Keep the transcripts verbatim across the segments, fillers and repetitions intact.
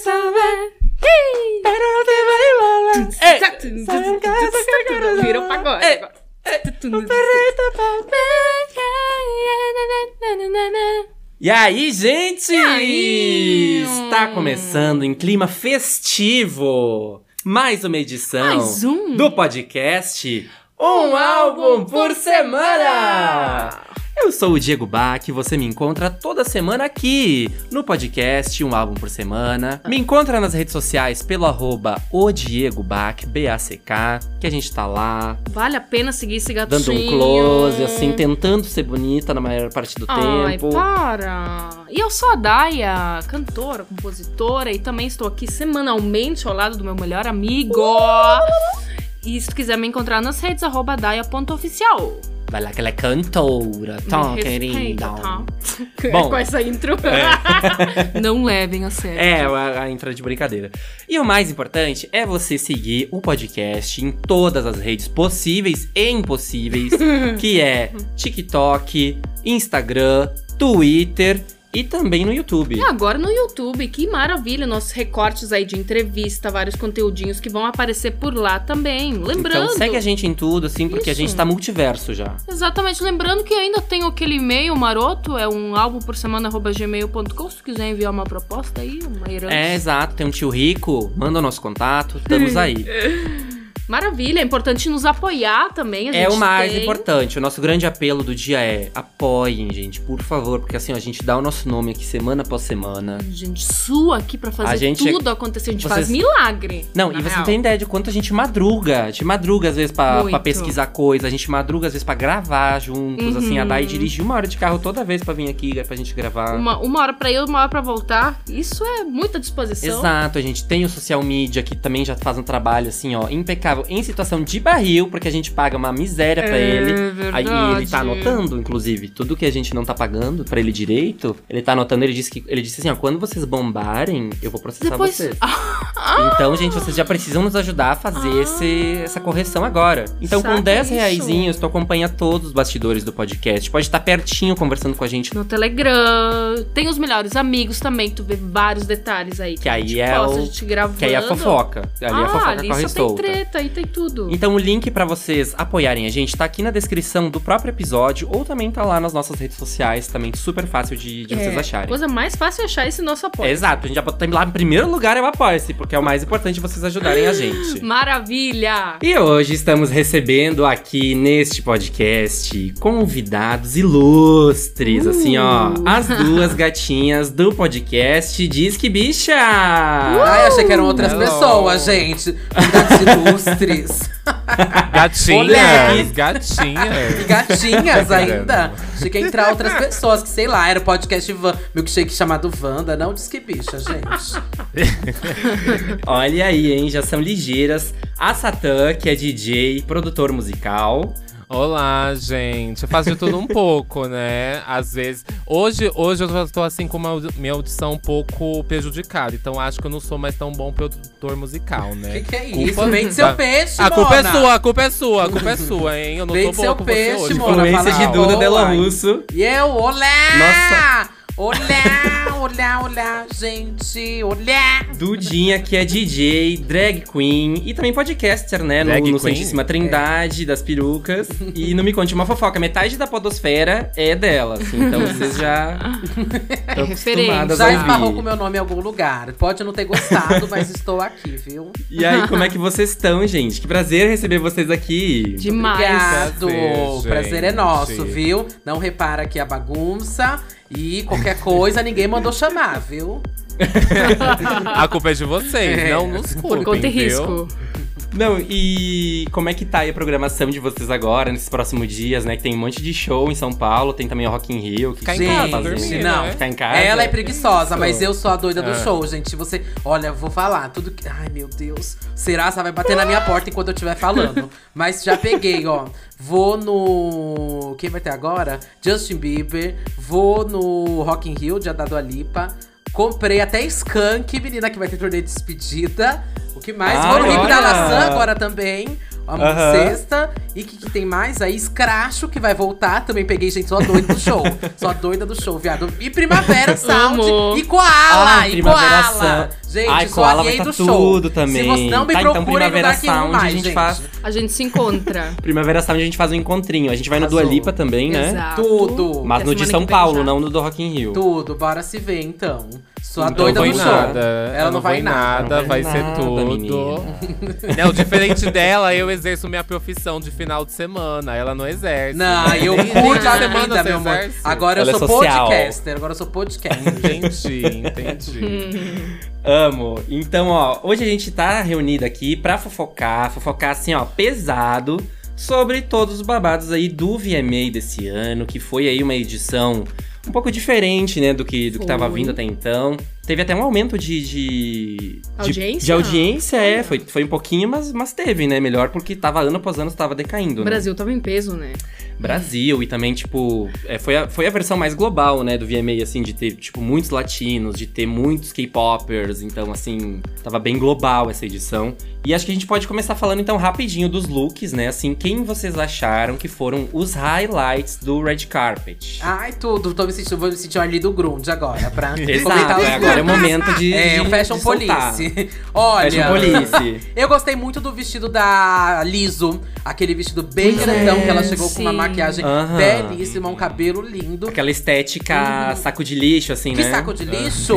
saber. Virou pagode. E aí, gente? E aí? Está começando em clima festivo mais uma edição Mais um? do podcast Um Álbum por Semana! Eu sou o Diego Bach e você me encontra toda semana aqui no podcast Um Álbum por Semana. Me encontra nas redes sociais pelo arroba o Diego Bach, B A C K, que a gente tá lá. Vale a pena seguir esse gatinho. Dando um close, assim, tentando ser bonita na maior parte do Ai, tempo. para! E eu sou a Daya, cantora, compositora, e também estou aqui semanalmente ao lado do meu melhor amigo. E se tu quiser me encontrar nas redes, arroba daya ponto oficial. Vai lá que ela é cantora, tá, Me querida? respeita, tá? Bom, com essa intro. É. Não levem a sério. É, a, a intro de brincadeira. E o mais importante é você seguir o podcast em todas as redes possíveis e impossíveis, que é TikTok, Instagram, Twitter e também no YouTube. E agora no YouTube, que maravilha, nossos recortes aí de entrevista, vários conteúdinhos que vão aparecer por lá também. Lembrando... Então segue a gente em tudo, assim, porque Isso. a gente tá multiverso já. Exatamente, lembrando que ainda tem aquele e-mail maroto, é um álbum por semana, arroba gmail ponto com, se tu quiser enviar uma proposta aí, uma herança. É, exato, tem um tio rico, manda o nosso contato, estamos aí. Maravilha, é importante nos apoiar também, a gente É o mais tem... importante. O nosso grande apelo do dia é apoiem, gente, por favor. Porque assim, ó, a gente dá o nosso nome aqui semana após semana. A gente sua aqui pra fazer A gente- tudo acontecer, a gente Vocês- faz milagre. Não, na e você real. não tem ideia de quanto a gente madruga. A gente madruga às vezes pra, Muito. pra pesquisar coisa. A gente madruga às vezes pra gravar juntos. Uhum. Assim, a Dai dirige uma hora de carro toda vez pra vir aqui, pra gente gravar. Uma, uma hora pra ir, uma hora pra voltar, isso é muita disposição. Exato, a gente tem o social media que também já faz um trabalho assim, ó, impecável, em situação de barril, porque a gente paga uma miséria pra É ele. verdade. Aí ele tá anotando, inclusive, tudo que a gente não tá pagando pra ele direito. Ele tá anotando, ele disse que ele disse assim, ó, quando vocês bombarem, eu vou processar Depois... vocês. Então, gente, vocês já precisam nos ajudar a fazer Ah. esse, essa correção agora. Então, Saca com dez isso. reaisinhos, tu acompanha todos os bastidores do podcast. Pode estar pertinho conversando com a gente. No Telegram, tem os melhores amigos também, tu vê vários detalhes aí. Que a aí gente é posta, o- a gente gravando. Que aí é a fofoca. Ali ah, a fofoca ali corre só tem solta. treta, aí tem tudo. Então o link pra vocês apoiarem a gente tá aqui na descrição do próprio episódio ou também tá lá nas nossas redes sociais, também super fácil de, de vocês É, acharem. coisa mais fácil é achar esse nosso apoio. Exato, a gente já botou lá em primeiro lugar é o Apoia-se, porque é o mais importante vocês ajudarem a gente. Maravilha! E hoje estamos recebendo aqui neste podcast convidados ilustres, Uh. assim ó, as duas gatinhas do podcast Disque Bicha! Ai, achei que eram outras Hello. pessoas, gente. Convidados ilustres. Gatinhas, Moleque. gatinhas. E gatinhas Caramba. ainda. Achei que ia entrar outras pessoas, que sei lá, era o podcast Van, milkshake chamado Wanda. Não diz que bicha, gente. Olha aí, hein, já são ligeiras. A Satã, que é D J, produtor musical. Olá, gente. Eu faço de tudo um pouco, né? Às vezes. Hoje, hoje eu já tô assim com uma, audi- minha audição um pouco prejudicada. Então acho que eu não sou mais tão bom produtor musical, O né? que, que é Culpa- isso? Vem de seu Ah, peixe, A culpa é Mona. sua, a culpa é sua, a culpa é sua, hein? Eu não Vem tô de boa seu com peixe, você hoje. Mona. Influência de fala Duda boa. Della Russo. E eu, olá! Nossa. Olá, olá, olá, gente. Olá! Dudinha, que é D J, drag queen e também podcaster, né? No, Drag no queen? Santíssima Trindade das perucas. E não me conte uma fofoca, metade da podosfera é dela, assim. Então vocês já estão referência. acostumadas Já a esbarrou com ouvir. o meu nome em algum lugar. Pode não ter gostado, mas estou aqui, viu? E aí, como é que vocês estão, gente? Que prazer receber vocês aqui. Demais. Obrigado. Prazer, Prazer é gente. nosso, viu? Não repara aqui a bagunça. E qualquer coisa, ninguém mandou chamar, viu? A culpa é de vocês, É. não nos culpem, Por conta e viu? risco. Não, e como é que tá aí a programação de vocês agora, nesses próximos dias, né? Que tem um monte de show em São Paulo, tem também o Rock in Rio. Que Ficar em vocês casa, estão fazendo? dormir, não. né? Ficar em casa. Ela é preguiçosa, Isso. mas eu sou a doida do É. show, gente. Você, olha, vou falar tudo que. Ai, meu Deus. Será? Você vai bater na minha porta enquanto eu estiver falando. Mas já peguei, ó. Vou no. Quem vai ter agora? Justin Bieber. Vou no Rock in Rio, dia da Dua Lipa. Comprei até Skank, menina, que vai ter turnê de despedida. O que mais? Ai, Vou no Rio da olha! Laçã agora também. a Aham. sexta. E que, que tem mais aí? Scratcho, que vai voltar. Também peguei, gente, só doida do show. Só doida do show, viado. E Primavera Sound. Amo. E Koala. Ah, e Primavera Koala. Sound. Gente, Ai, só Koala vai aliei tá do show. tudo também. Se você não me Tá, então procurem no Primavera Dark Room Sound a mais, gente gente. faz- A gente se encontra. Primavera Sound a gente faz um encontrinho. A gente vai no Arrasou. Dua Lipa também, né? Exato. Tudo. Mas Que no é de semana São que vem Paulo, já. não no do Rock in Rio. Tudo, bora se ver então. Sou a Então doida vai do show. nada. Ela não vai em nada. nada, vai Não ser nada, tudo. menina. Não, diferente dela, eu exerço minha profissão de final de semana. Ela não exerce. Não, eu Nem- curto nem a de semana vida, você meu amor. exerce. Agora Ela eu é sou social. podcaster. Agora eu sou podcaster. Entendi, entendi. Amo. Então, ó, hoje a gente tá reunido aqui pra fofocar, fofocar assim, ó, pesado, sobre todos os babados aí do V M A desse ano, que foi aí uma edição um pouco diferente, né, do que, do que tava Foi. vindo até então. Teve até um aumento de... de de- Audiência? De, audiência, é. Foi, foi um pouquinho, mas, mas teve, né? Melhor porque tava ano após ano, tava decaindo, O né? Brasil tava em peso, né? Brasil e também, tipo, é, foi, a, foi a versão mais global, né, do V M A, assim, de ter, tipo, muitos latinos, de ter muitos K-popers, então, assim, tava bem global essa edição. E acho que a gente pode começar falando, então, rapidinho dos looks, né, assim, quem vocês acharam que foram os highlights do Red Carpet? Ai, tudo. Tô me sentindo, vou me sentir o Arlindo Grund agora, pra comentar Exato, os é, agora é o looks. momento de É, de, o Fashion de soltar. Police. Olha, Fashion Police. eu gostei muito do vestido da Liso. Aquele vestido bem Pois grandão, é, que ela chegou com uma sim. maquiagem Aham. belíssima, um cabelo lindo. Aquela estética saco de lixo, assim, Que né? saco de lixo!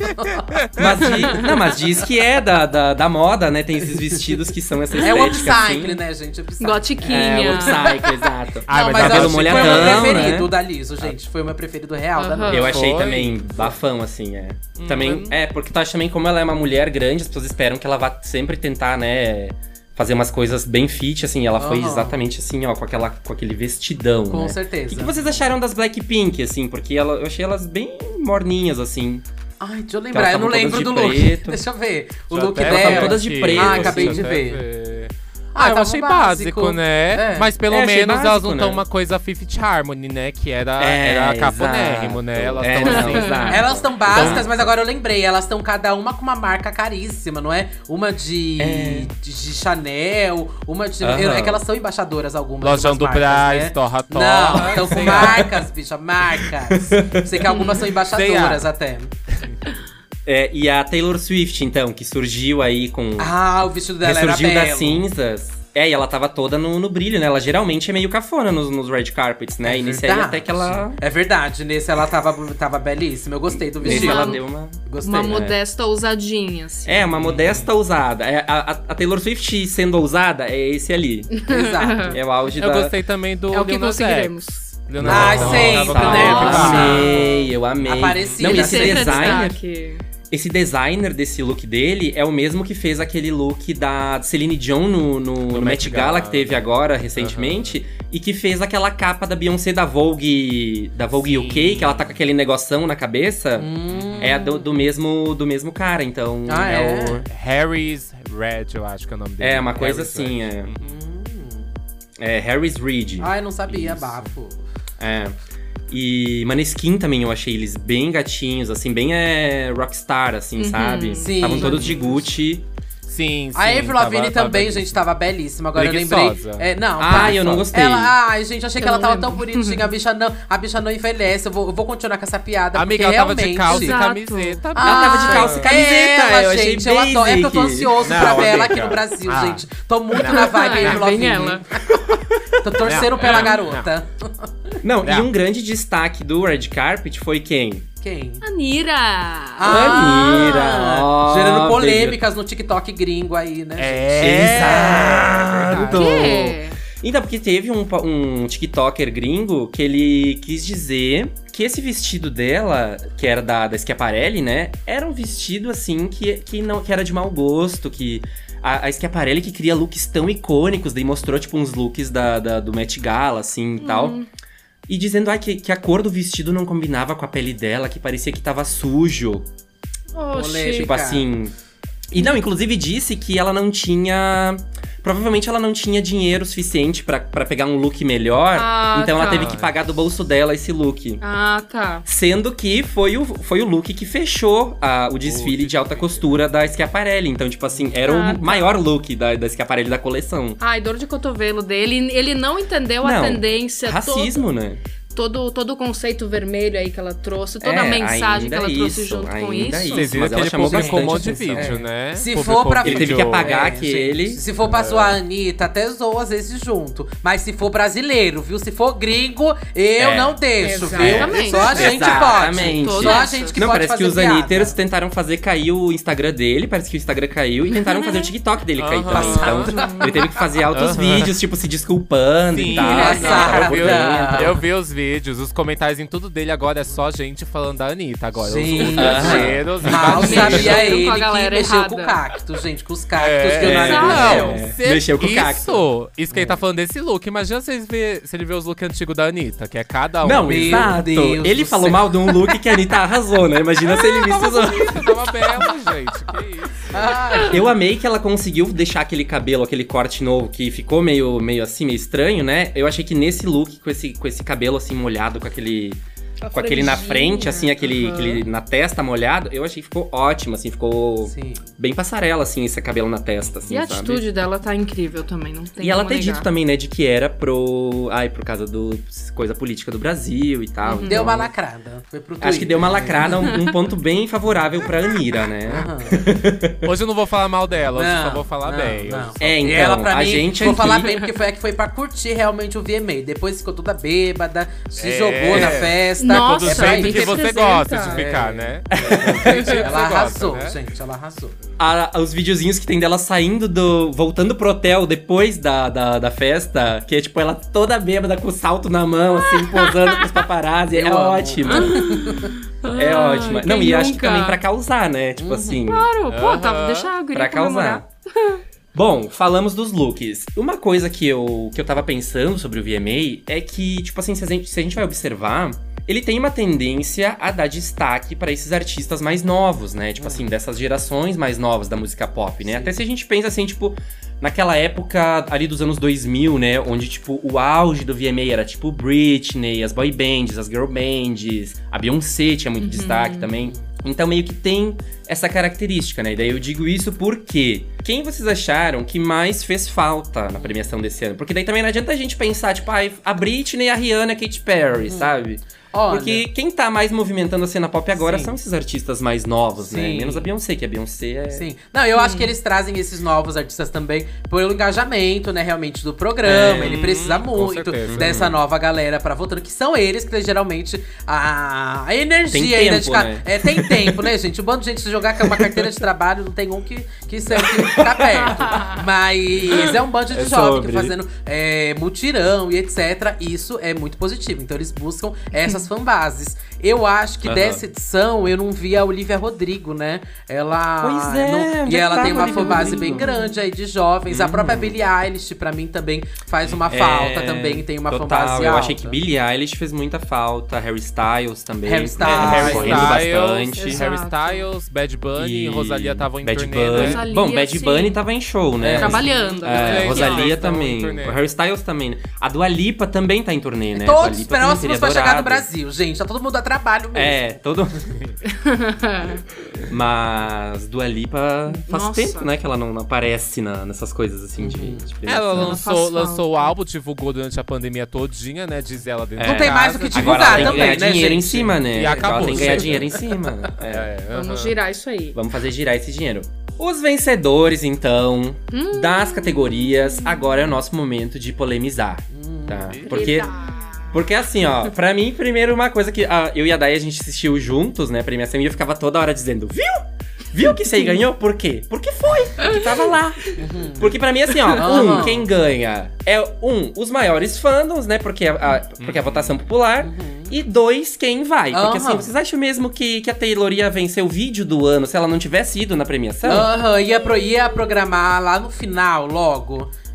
Mas, di- não, mas diz que é da, da, da moda, né? Tem esses vestidos que são essa É o estética, upcycle, assim. né, gente? Upcycle. Gotiquinha. É, o upcycle, exato. Ai, Não, mas mas a eu cabelo acho que foi o meu molhadão, preferido né? da Liso, gente. Foi o meu preferido real da Aham. noite. Eu achei Foi? também bafão, assim, é. Também, Hum. é, porque tu acha também como ela é uma mulher grande, as pessoas esperam que ela vá sempre tentar, né, fazer umas coisas bem fit, assim. Ela foi Aham. exatamente assim, ó, com, aquela, com aquele vestidão, Com né? certeza. O que, que vocês acharam das Blackpink, assim? Porque ela, eu achei elas bem morninhas, assim. Ai, deixa eu Elas lembrar, eu não tavam lembro todas do de look. preto. Deixa eu ver. O Já look até Elas tavam dela. todas de aqui. preto, Ah, assim, acabei de até ver. Ah, eu tava achei básico, né? É. Mas pelo É, achei menos elas básico, não estão né? uma coisa Fifth Harmony, né? Que era, É, era cafonérrimo, exato. né? Elas É, estão não, assim. exato. Elas estão básicas, Então- mas agora eu lembrei. Elas estão cada uma com uma marca caríssima, não é? Uma de, É. de, de Chanel, uma de. Aham. eu- É que elas são embaixadoras algumas. Lojão umas do marcas, Brás, né? Torra Torra. Não, estão com sei lá. marcas, bicha, marcas. Sei que algumas são embaixadoras até. É, e a Taylor Swift, então, que surgiu aí com... Ah, o vestido dela era ressurgiu belo. das cinzas. É, e ela tava toda no, no brilho, né? Ela geralmente é meio cafona nos, nos red carpets, né? É e nesse aí verdade. até que ela... É verdade, nesse ela tava, tava belíssima. Eu gostei do Nesse vestido. ela deu uma... Gostei. Uma né? modesta ousadinha, assim. É, uma modesta ousada. É, a, a- a Taylor Swift sendo ousada é esse ali. Exato. É o auge Eu da... gostei também do É o que Lil Nas conseguiremos. X. Lil Nas Ai, X sempre, tava com né? neve, Eu Ah. amei, eu amei. Aparecida. Não, e esse Sempre é designer... destaque. Esse designer desse look dele é o mesmo que fez aquele look da Celine Dion no, no, no Met Gala, Gala. que teve agora, recentemente. E que fez aquela capa da Beyoncé da Vogue, da Vogue Sim. U K, que ela tá com aquele negoção na cabeça. Hum. É do, do mesmo, do mesmo cara, então Ah, é, é? o... Harry's Red, eu acho que é o nome dele. É, uma coisa Harry's assim, Red. é. Hum. É Harry's Reid. Ai, não sabia, Isso. bafo. É. E Maneskin também eu achei eles bem gatinhos, assim, bem é, rockstar, assim, sabe? Sim. Estavam todos de Gucci. Sim, sim. A Avril tava- Lavigne tava também, belíssima. gente, tava belíssima. Agora eu Preguiçosa. lembrei. É, não, Ah, bafa. eu não gostei. Ela, ai, gente, achei que Eu ela não tava lembro. tão bonitinha. A bicha não, a bicha não envelhece. Eu vou, eu vou continuar com essa piada. Amiga, porque ela tava realmente... de calça e Exato. camiseta. Ah, Ela tava de calça e camiseta, ela, eu achei gente, eu adoro. É porque eu tô basic. ansioso Não, pra ver ela amiga. aqui no Brasil, Ah. gente. Tô muito na vibe É, Avril bem Lavigne. ela. Tô torcendo Não, pela não, garota. Não, e Não. um grande destaque do Red Carpet foi quem? Quem? Anira! Anira, ó, Gerando polêmicas no TikTok gringo aí, né? É. Exato! Que? Então, porque teve um, pa- um TikToker gringo que ele quis dizer que esse vestido dela, que era da, da Schiaparelli, né? Era um vestido, assim, que, que, não, que era de mau gosto, que... A, a Schiaparelli que cria looks tão icônicos, daí mostrou, tipo, uns looks da, da- do Met Gala, assim, e tal. E dizendo, ai, que, que a cor do vestido não combinava com a pele dela, que parecia que tava sujo. Oxi. Polêmica. Tipo assim... E não, inclusive disse que ela não tinha provavelmente ela não tinha dinheiro suficiente pra, pra pegar um look melhor. Ah, então tá. ela teve que pagar do bolso dela esse look. Ah, tá. Sendo que foi o, foi o look que fechou a, o desfile de alta costura da Schiaparelli. Então, tipo assim, era Ah, o tá. maior look da, da Schiaparelli da coleção. Ai, dor de cotovelo dele. Ele não entendeu a Não, tendência. racismo, né? Todo, todo o conceito vermelho aí que ela trouxe, toda É, a mensagem que ainda ela trouxe isso, junto com ainda isso. isso. Vocês viram Mas que ela ele chamou publicou um monte de bastante atenção. vídeo, né? Se Publicou for pra- Ele teve que vídeo- apagar É, aquele. gente, se for pra zoar a Anitta, até zoa às vezes junto. Mas se for brasileiro, viu? Se for gringo, eu É. não deixo, Exatamente. viu? Só a gente Exatamente. pode. Só a Todas. gente que Não, pode parece fazer que os piada. Anitters tentaram fazer cair o Instagram dele, parece que o Instagram caiu, e tentaram fazer o TikTok dele cair Aham. também. Então, ele teve que fazer altos Aham. vídeos, tipo, se desculpando Sim, e tal. engraçado. eu, vi, Engraçado. eu vi os vídeos, os comentários em tudo dele agora é só gente falando da Anitta agora. Gente, os ultracheiros, mal invadiram. sabia Mexendo ele com a que galera mexeu errada. com o cacto, gente. Com os cactos É, que o nariz Exato. mexeu. É. Se- Mexeu com o isso, cacto. isso que ele tá falando desse look. Imagina vocês ver, se ele vê os looks antigos da Anitta, que é cada um. Não, Meu exato. Deus Ele do falou céu. mal de um look que a Anitta arrasou, né? Imagina se ele visse os outros. Isso, tava belo, gente. Que isso. Ai, Eu amei que ela conseguiu deixar aquele cabelo, aquele corte novo, que ficou meio, meio assim, meio estranho, né? Eu achei que nesse look, com esse, com esse cabelo assim molhado, com aquele. A Com aquele na franjinha. frente, assim, aquele, Aham. aquele na testa molhado, eu achei que ficou ótimo, assim, ficou sim. bem passarela, assim, esse cabelo na testa, assim, E a sabe? atitude dela tá incrível também, não tem E ela como ter negar. dito também, né, de que era pro. Ai, por causa do coisa política do Brasil e tal. Uhum. Deu uma então, lacrada. Foi pro Twitter. Acho que deu uma lacrada, um, um ponto bem favorável pra Anira, né? Aham. Hoje eu não vou falar mal dela, hoje eu só Não, vou falar não, bem. não. Hoje só- É, então, E ela, pra a mim, gente vou aqui... falar bem, porque foi a que foi pra curtir realmente o V M A. Depois ficou toda bêbada, se É. jogou na festa. Nossa, Do é pra aí jeito isso. que você representa. gosta de ficar, É. né? Do jeito que Ela você gosta, arrasou, né? gente, ela arrasou. a- os videozinhos que tem dela saindo do. Voltando pro hotel depois da, da, da festa, que é tipo ela toda bêbada com o salto na mão, assim, posando pros paparazzi. É Eu amo. ótimo. É Ai, ótimo. quem Não, e acho que nunca? também pra causar, né? Tipo assim. Claro, pô, Aham. tá, deixa a guria Pra comemorar. causar. Bom, falamos dos looks. Uma coisa que eu, que eu tava pensando sobre o V M A é que, tipo assim, se a gente, se a gente vai observar, ele tem uma tendência a dar destaque pra esses artistas mais novos, né? Tipo assim, dessas gerações mais novas da música pop, né? Sim. Até se a gente pensa assim, tipo, naquela época ali dos anos dois mil, né? Onde, tipo, o auge do V M A era, tipo, Britney, as boy bands, as girl bands, a Beyoncé tinha muito destaque também. Então meio que tem essa característica, né? E daí eu digo isso porque quem vocês acharam que mais fez falta na premiação desse ano? Porque daí também não adianta a gente pensar, tipo, ah, a Britney, a Rihanna, a Katy Perry, sabe? Olha, Porque quem tá mais movimentando a cena pop agora Sim. são esses artistas mais novos, né? Sim. Menos a Beyoncé, que a Beyoncé é... sim. Não, eu acho que eles trazem esses novos artistas também pelo engajamento, né, realmente, do programa. É, Ele precisa com muito certeza. dessa nova galera pra votando, que são eles que geralmente a, a energia Tem ainda tempo, de ficar. né? É, tem tempo, né, gente? Um bando de gente se jogar com uma carteira de trabalho, não tem um que, que sempre ficar perto. Mas é um bando de É jovens sobre. que fazendo é, mutirão e etcétera. Isso é muito positivo. Então eles buscam essas fanbases. Eu acho que Aham. dessa edição eu não vi a Olivia Rodrigo, né? Ela. Pois é, não- onde e é que ela tava tem a uma Olivia fanbase Rodrigo? bem grande aí de jovens. A própria Billie Eilish, pra mim, também faz uma falta. É, Também tem uma total, fanbase eu alta. achei que Billie Eilish fez muita falta, Harry Styles também. Harry né, Styles. Harry correndo bastante. Styles, Harry Exato. Styles, Bad Bunny e Rosalia estavam em Bad turnê, Bunny. né? Rosalia, Bom, Bad sim. Bunny tava em show, né? É, Trabalhando. É, né? É, Rosalia então, também. em turnê. O Harry Styles também. né? A Dua Lipa também tá em turnê, né? A Dua Todos Lipa também próximos teria pra chegar no adorado. Brasil, gente. Tá todo mundo a trabalho mesmo. É, todo. Mas Dua Lipa faz Nossa. tempo, né, que ela não não aparece na- nessas coisas assim de, de premiação. Ela Ela lançou, faz lançou falta. o álbum, divulgou durante a pandemia todinha, né? Diz ela dentro Não de tem casa. mais o que Agora divulgar ela tem que também, ganhar né, dinheiro em gente? cima, né? E acabou, ela tem que ganhar chega. dinheiro em cima. É. É, aham. Vamos girar isso aí. Vamos fazer girar esse dinheiro. Os vencedores, então, Hum. das categorias, agora é o nosso momento de polemizar, tá? Porque, Eita. porque assim, ó, pra mim, primeiro uma coisa que ah, eu e a Day, a gente assistiu juntos, né, a premiação, e eu ficava toda hora dizendo, viu? Viu que você ganhou? Por quê? Porque foi, porque tava lá. Porque pra mim, assim, ó, um, Uhum. quem ganha é, um, os maiores fandoms, né, porque a, a- porque é a votação popular, e dois, quem vai. Porque assim, Uhum. vocês acham mesmo que, que a Taylor ia vencer o vídeo do ano se ela não tivesse ido na premiação? Aham, ia, pro, ia programar lá no final, logo.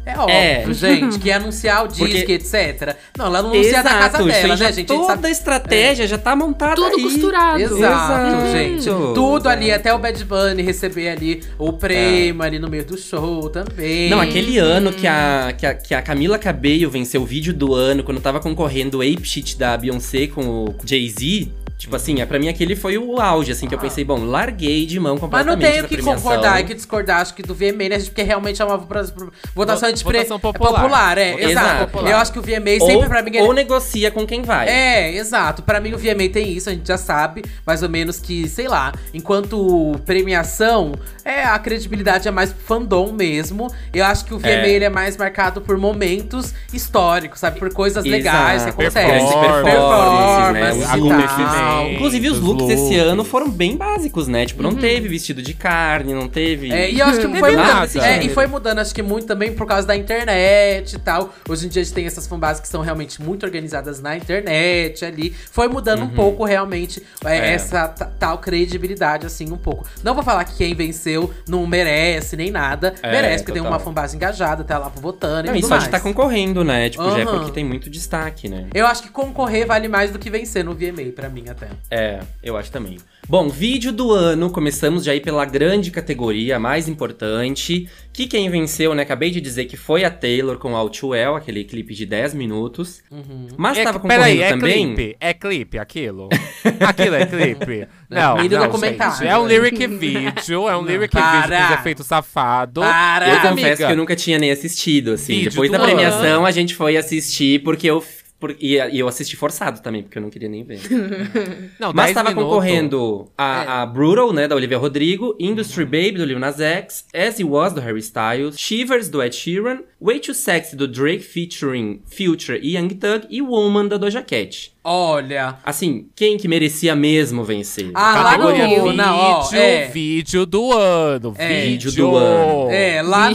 É óbvio, É. gente, que ia anunciar o disco, Porque- etcétera. Não, ela não anuncia da casa Exato, isso dela, aí já né, gente? A gente toda sabe- a estratégia já tá montada Tudo aí. costurado. Exato, Exato. gente. Tudo ali, até o Bad Bunny receber ali o prêmio ali no meio do show também. Não, aquele ano que a, que, a, que a Camila Cabello venceu o vídeo do ano, quando tava concorrendo o Ape Shit da Beyoncé com o Jay-Z. Tipo assim, é, pra mim aquele foi o auge, assim, que eu pensei, bom, larguei de mão Mas completamente não tenho essa que premiação. concordar e que discordar, acho que do V M A, né, gente? Porque realmente é uma vo- votação de pre- Votação é popular. popular, é, Votação exato. popular. Eu acho que o V M A sempre Ou, pra mim... ou ele- negocia com quem vai. É, exato. Pra mim o V M A tem isso, a gente já sabe, mais ou menos que, sei lá, enquanto premiação, é, a credibilidade é mais pro fandom mesmo. Eu acho que o V M A É. ele é mais marcado por momentos históricos, sabe? Por coisas legais que Exato. acontecem. Grandes Performances, né? Performance Os e looks. tal. Inclusive, os Os looks desse looks. ano foram bem básicos, né? Tipo, não teve vestido de carne, não teve. É, e eu acho que Teve foi nada. mudando, é, e foi mudando, acho que muito também por causa da internet e tal. Hoje em dia a gente tem essas fanbases que são realmente muito organizadas na internet ali. Foi mudando um pouco realmente é, É. essa ta- tal credibilidade, assim, um pouco. Não vou falar que quem venceu não merece nem nada. É, merece, porque tem total. uma fanbase engajada, tá lá votando Não, e e tudo só mais. de estar concorrendo, né? Tipo, já é Aham. porque tem muito destaque, né? Eu acho que concorrer vale mais do que vencer no V M A, pra mim, até. É, eu acho também. Bom, vídeo do ano, começamos já aí pela grande categoria, a mais importante. Que quem venceu, né? Acabei de dizer que foi a Taylor com All Too Well, aquele clipe de dez minutos. Mas É, tava que- peraí, concorrendo é também. clipe? É clipe aquilo? Aquilo é clipe? Não, Vídeo não, documentário. gente, é um lyric video, é um lyric para. video com os efeitos safado. Para. Eu Ah, confesso amiga. que eu nunca tinha nem assistido, assim. Vídeo Depois do da premiação, ano. a gente foi assistir porque eu. por- e, e eu assisti forçado também, porque eu não queria nem ver. Não, Mas dez tava minutos. concorrendo a, a Brutal, né, da Olivia Rodrigo, Industry Baby, do Lil Nas X, As It Was, do Harry Styles, Shivers, do Ed Sheeran, Way Too Sexy, do Drake, featuring Future e Young Thug, e Woman, da Doja Cat. Olha. Assim, quem que merecia mesmo vencer? Ah, lá Categoria no- vídeo, não, ó, é. vídeo do ano. É. Vídeo Vídeo do ano. É, lá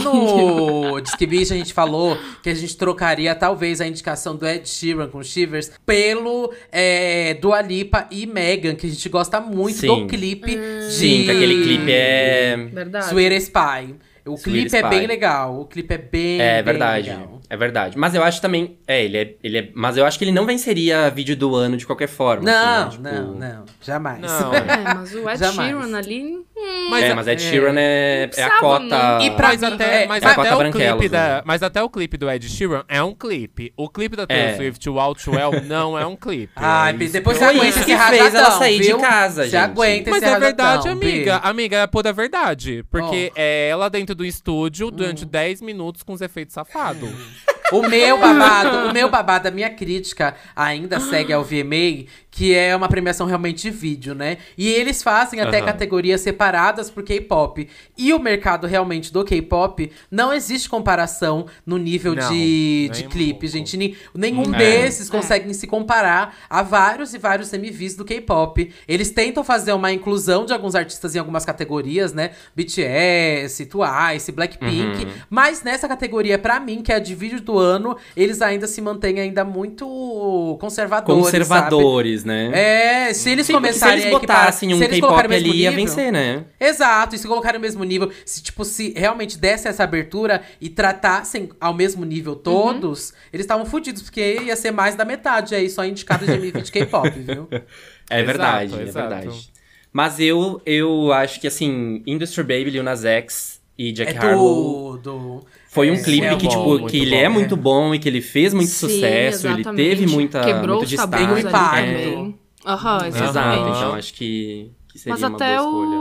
no Disque Bicha a gente falou que a gente trocaria talvez a indicação do Ed Sheeran com Shivers pelo é, Dua Lipa e Megan, que a gente gosta muito Sim. do clipe de Sim, que aquele clipe é... Verdade. Sweet Spy. O Sweet clipe é Spy. bem legal. O clipe é bem, É bem verdade, legal. é verdade. Mas eu acho também. É, ele é, ele é. Mas eu acho que ele não venceria vídeo do ano de qualquer forma. Não, assim, né? não, Tipo, não. Jamais. Não. É, mas o Ed Jamais. Sheeran ali. hum, Mas, é, mas Ed é. Sheeran é, é a precisava, cota. não. E pra mas mim, até, é, mas é a até cota o branquelos, clipe da, né? mas até o clipe do Ed Sheeran é um clipe. O clipe da Taylor É. Swift, o Out Well, não é um clipe. Ai, É Bi, isso depois que você eu- Foi aguenta isso esse que fez ela rajadão, sair de viu? casa, Você gente. aguenta Mas esse é verdade, rajadão, amiga. Bi. Amiga, é pura verdade. Porque é ela dentro do estúdio durante Hum. dez minutos com os efeitos safados. O meu babado, o meu babado, a minha crítica ainda segue ao V M A, que é uma premiação realmente de vídeo, né? E eles fazem até Aham. categorias separadas pro K-pop. E o mercado realmente do K-pop, não existe comparação no nível Não, de, de nem um clipe, pouco. gente. Ni- Nenhum É. desses conseguem se comparar a vários e vários M Vs do K-pop. Eles tentam fazer uma inclusão de alguns artistas em algumas categorias, né? B T S, Twice, Blackpink. Uhum. Mas nessa categoria, pra mim, que é a de vídeo do ano, eles ainda se mantêm ainda muito conservadores, Conservadores, né? sabe? É, se eles Sim, porque começarem se eles a equiparar- botassem um se eles K-pop colocarem o mesmo ali, ia nível- vencer, né? Exato, e se colocarem o mesmo nível, se tipo, se realmente desse essa abertura e tratassem ao mesmo nível todos, eles estavam fodidos, porque ia ser mais da metade aí, só indicado de M V de K-pop, viu? É Exato, verdade, é exato. verdade. Mas eu, eu acho que, assim, Industry Baby, Lil Nas X e Jack É Harlow tudo. foi um É, clipe é que, bom, tipo, muito que ele bom. é muito bom e que ele fez muito Sim, sucesso, ele exatamente. teve muita, Quebrou muito os destaque. tabus ali impacto. também. Aham, Exato, exatamente. então acho que, que seria Mas uma até boa escolha.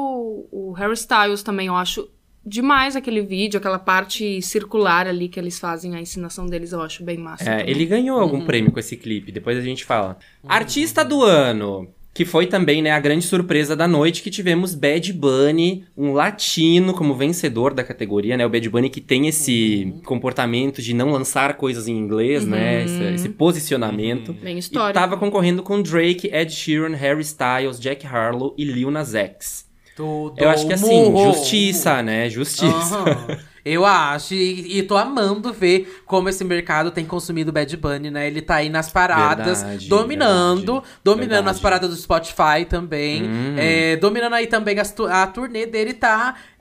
o, o Harry Styles também, eu acho demais aquele vídeo, aquela parte circular ali que eles fazem, a ensinação deles, eu acho bem massa. É, também. ele ganhou algum prêmio com esse clipe, depois a gente fala. Artista do ano, que foi também, né, a grande surpresa da noite, que tivemos Bad Bunny, um latino como vencedor da categoria, né? O Bad Bunny que tem esse comportamento de não lançar coisas em inglês, né? Esse, esse posicionamento. Bem E histórico. tava concorrendo com Drake, Ed Sheeran, Harry Styles, Jack Harlow e Lil Nas X. Tudo Eu acho que assim, murro. justiça, né? Justiça. Aham. Eu acho, e, e tô amando ver como esse mercado tem consumido Bad Bunny, né? Ele tá aí nas paradas, Verdade, dominando, verdade, dominando verdade. as paradas do Spotify também, Hum. é, dominando aí também as tu- a turnê dele tá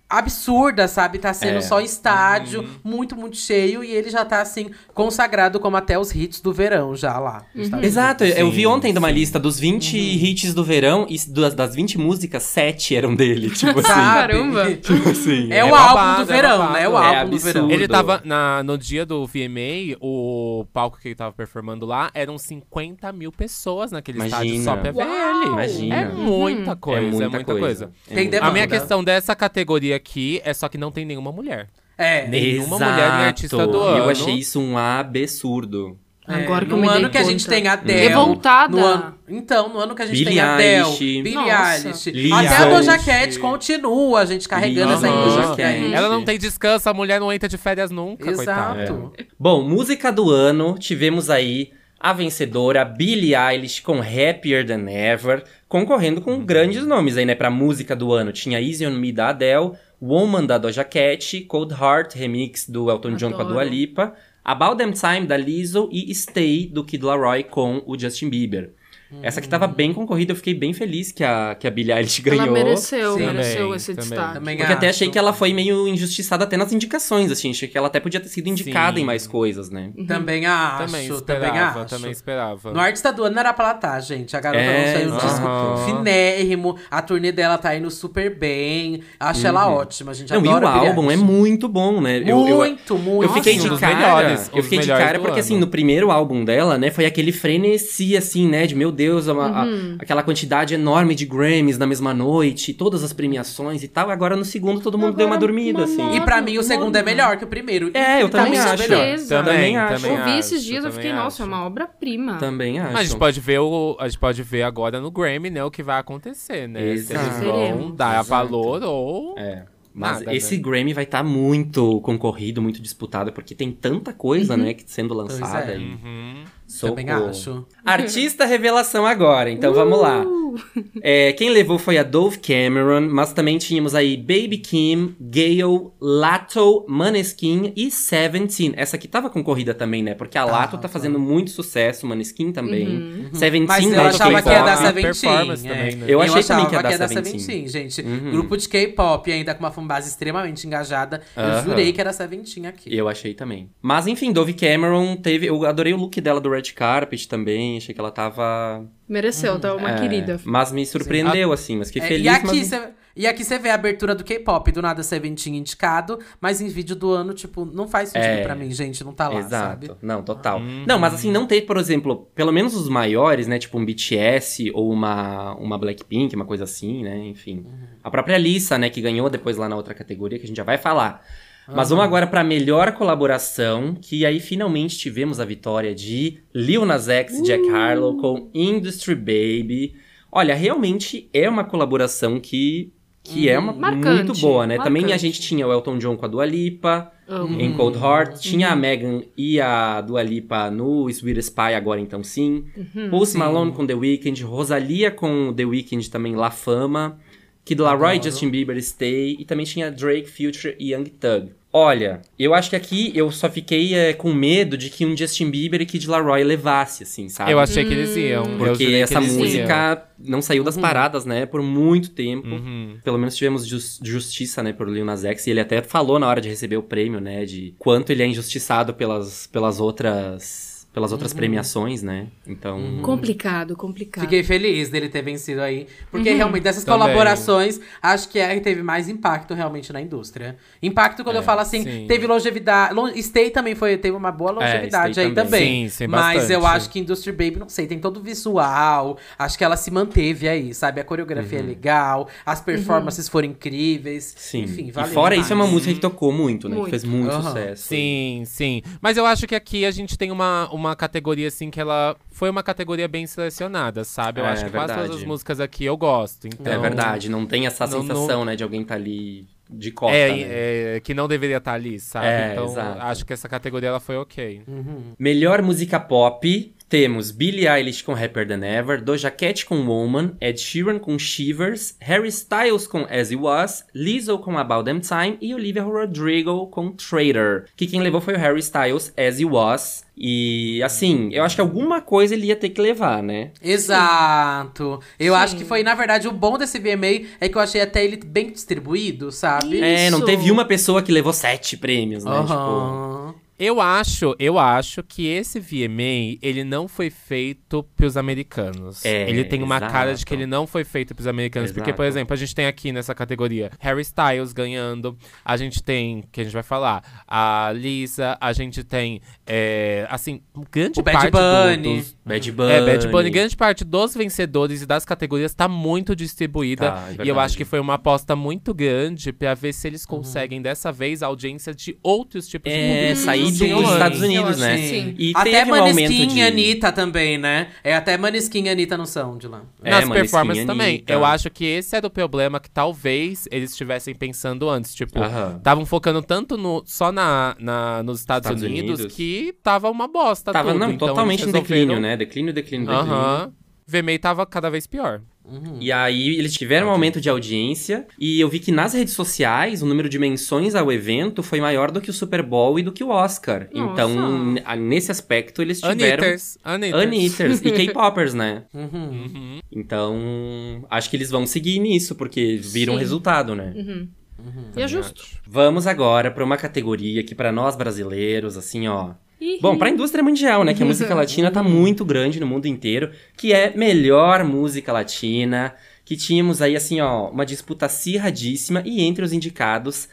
absurda, sabe? Tá sendo É. só estádio, muito, muito cheio. E ele já tá, assim, consagrado como até os hits do verão já lá. nos Estados Exato, Unidos. eu vi Sim, ontem de uma sim. lista dos vinte hits do verão e das, das vinte músicas, sete eram dele. Tipo assim. Sabe? Caramba. Tipo assim. É, o babado, álbum do é verão, babado. né? O É álbum do absurdo. verão. Ele tava na, no dia do V M A, o palco que ele tava performando lá, eram cinquenta mil pessoas naquele Imagina. estádio só pra ver Uau! ele. Imagina. É muita coisa, é muita, coisa. É Tem muita demanda. A minha questão dessa categoria aqui é só que não tem nenhuma mulher. É. Nenhuma mulher em artista do ano. Eu achei isso um absurdo. É, Agora que eu no me dei ano que a gente conta. tem a Adele. Revoltada. No ano, então, no ano que a gente Billie tem a Adele, Eilish. Billie Nossa. Eilish. Lizzo. Até a Doja Cat continua a gente carregando essa Lizzo. indústria Doja aí. Cat. Ela não tem descanso, a mulher não entra de férias nunca, coitada. Exato. Bom, música do ano, tivemos aí a vencedora Billie Eilish com Happier Than Ever, concorrendo com grandes nomes aí, né, pra música do ano. Tinha Easy On Me da Adele, Woman da Doja Cat, Cold Heart remix do Elton John com a Adoro. Dua Lipa, About Them Time da Lizzo e Stay do Kid Laroi com o Justin Bieber. Essa aqui tava bem concorrida, eu fiquei bem feliz que a, que a Billie Eilish ganhou. Ela mereceu, Sim. mereceu Também, esse também. destaque. Também Porque até acho. achei que ela foi meio injustiçada até nas indicações, assim. Achei que ela até podia ter sido indicada Sim. em mais coisas, né? Também acho, Também também, esperava, acho. também esperava. No Artista do Ano não era pra ela tá, gente. A garota É, não saiu um exato. disco finérrimo. A turnê dela tá indo super bem. Acho ela ótima, a gente Não, e o adora Billie álbum é Eilish. muito bom, né? Eu- eu- Muito, muito. Eu fiquei Nossa, de um dos cara, melhores, um eu dos fiquei de melhores cara do porque ano. assim, no primeiro álbum dela, né, foi aquele frenesi assim, né, de meu Deus, a- a- aquela quantidade enorme de Grammys na mesma noite, todas as premiações e tal. Agora no segundo todo mundo deu uma dormida, assim. E pra mim o segundo é melhor que o primeiro. É, eu também Infinitamente acho. melhor. Certeza. Também acho. também Ouvi esses acho, dias, eu também fiquei, nossa, é acho. uma obra-prima. Também acho. Mas a gente pode ver o, a gente pode ver agora no Grammy, né, o que vai acontecer, né? Se Exato. eles vão Veremos. dar Exato. valor ou É. Mas Nada, esse né? Grammy vai estar muito concorrido, muito disputado, porque tem tanta coisa, né, que sendo lançada é. aí. Uhum. Também Socorro. acho. Artista revelação agora, então vamos lá. É, quem levou foi a Dove Cameron, mas também tínhamos aí Baby Kim, Gale, Latto, Maneskin e Seventeen. Essa aqui tava concorrida também, né? Porque a Latto tá Tava. fazendo muito sucesso, Maneskin também. Seventeen, Mas eu né, de achava que ia dar K-pop. Seventeen. performance também, né? Eu achei também achava que ia dar ia dar Seventeen. Seventeen, gente. Uhum. Grupo de K-pop ainda com uma fanbase extremamente engajada. Aham. Eu jurei que era Seventeen aqui. Eu achei também. Mas enfim, Dove Cameron teve. Eu adorei o look dela do Red Carpet também. Achei que ela tava. Mereceu, tá uma é, querida. Mas me surpreendeu, assim. Mas fiquei É, feliz. e, aqui mas... cê, e aqui você vê a abertura do K-pop, do nada Seventeen indicado, mas em vídeo do ano, tipo, não faz sentido É. pra mim, gente, não tá lá, Exato. sabe? Não, total. Não, mas assim, não ter, por exemplo, pelo menos os maiores, né? Tipo um B T S ou uma, uma Blackpink, uma coisa assim, né? Enfim. A própria Lisa, né? Que ganhou depois lá na outra categoria, que a gente já vai falar. Mas vamos agora pra melhor colaboração, que aí finalmente tivemos a vitória de Lil Nas X e Jack Harlow com Industry Baby. Olha, realmente é uma colaboração que, que é uma, Marcante, muito boa, né? Também a marcante. gente tinha o Elton John com a Dua Lipa, Amo. em Cold Heart. Tinha a Megan e a Dua Lipa no Sweet Spy, agora então sim. Post Sim. Malone com The Weeknd, Rosalia com The Weeknd também, La Fama. Kid Laroi, Adoro. Justin Bieber, Stay. E também tinha Drake, Future e Young Thug. Olha, eu acho que aqui eu só fiquei é, com medo de que um Justin Bieber e Kid Laroi levasse, assim, sabe? Eu achei que eles iam. eu Porque jurei que essa eles iam. música não saiu das paradas, né, por muito tempo. Uhum. Pelo menos tivemos jus- justiça, né, por Lil Nas X. E ele até falou na hora de receber o prêmio, né, de quanto ele é injustiçado pelas, pelas outras... Pelas outras premiações, né? Então... Complicado, complicado. Fiquei feliz dele ter vencido aí. Porque Uhum. realmente, dessas Também. colaborações, acho que é a que teve mais impacto realmente na indústria. Impacto quando É, eu falo assim, sim. teve longevidade. Lon Stay também foi, teve uma boa longevidade Stay aí também. também. Sim, sim, Mas bastante. eu acho que Industry Baby, não sei, tem todo o visual. Acho que ela se manteve aí, sabe? A coreografia é legal, as performances foram incríveis. Sim. Enfim, e valeu fora demais. isso, é uma música que tocou muito, né? Muito. Que fez muito Aham. sucesso. Sim, sim. Mas eu acho que aqui a gente tem uma, uma categoria, assim, que ela foi uma categoria bem selecionada, sabe? Eu É, acho que quase verdade. todas as músicas aqui eu gosto. Então, É verdade, não tem essa não- sensação, né, de alguém tá ali de costa, É, né? é, que não deveria estar ali, sabe? É, então, exato. acho que essa categoria ela foi ok. Uhum. Melhor música pop, temos Billie Eilish com Happier Than Ever, Doja Cat com Woman, Ed Sheeran com Shivers, Harry Styles com As It Was, Lizzo com About Damn Time e Olivia Rodrigo com Traitor. Que quem levou foi o Harry Styles, As It Was. E, assim, eu acho que alguma coisa ele ia ter que levar, né? Exato. Eu Sim. acho que foi, na verdade, o bom desse V M A é que eu achei até ele bem distribuído, sabe? É, não Isso. teve uma pessoa que levou sete prêmios, né? Tipo, Aham. Eu acho, eu acho que esse V M A, ele não foi feito pros americanos. É, ele tem uma exato. cara de que ele não foi feito pros americanos. Porque, por Exato. exemplo, a gente tem aqui nessa categoria Harry Styles ganhando. A gente tem, que a gente vai falar, a Lisa. A gente tem, é, assim, grande O Bad parte do- Bunny. dos... Bad Bunny. É, Bad Bunny, grande parte dos vencedores e das categorias tá muito distribuída. Tá, é e eu verdade. acho que foi uma aposta muito grande pra ver se eles conseguem, dessa vez, a audiência de outros tipos de É, público. sair que dos tinham Estados antes. Unidos, né? Sim. E Até teve um aumento Maneskin de... e Anitta também, né? É até Maneskin e Anitta no sound lá. É, Nas Maneskin, performances também. Anitta. Eu acho que esse era o problema que talvez eles estivessem pensando antes. Tipo, Aham. estavam focando tanto no, só na, na, nos Estados, Estados Unidos, Unidos. que tava uma bosta Tava, tudo. não, Então, totalmente eles em declínio, resolveram- né? Declínio, declínio, declínio. Aham. V M A tava cada vez pior. E aí, eles tiveram um aumento de audiência. E eu vi que nas redes sociais, o número de menções ao evento foi maior do que o Super Bowl e do que o Oscar. Nossa. Então, n- nesse aspecto, eles tiveram... Anitters. Anitters. Anitters e K-popers, né? Uhum. Então, acho que eles vão seguir nisso, porque viram o Sim. resultado, né? Uhum. E é justo. Vamos agora pra uma categoria que pra nós brasileiros, assim, ó... Ih. Bom, pra indústria mundial, né? Que a música latina tá muito grande no mundo inteiro. Que é melhor música latina. Que tínhamos aí, assim, ó, uma disputa acirradíssima. E entre os indicados,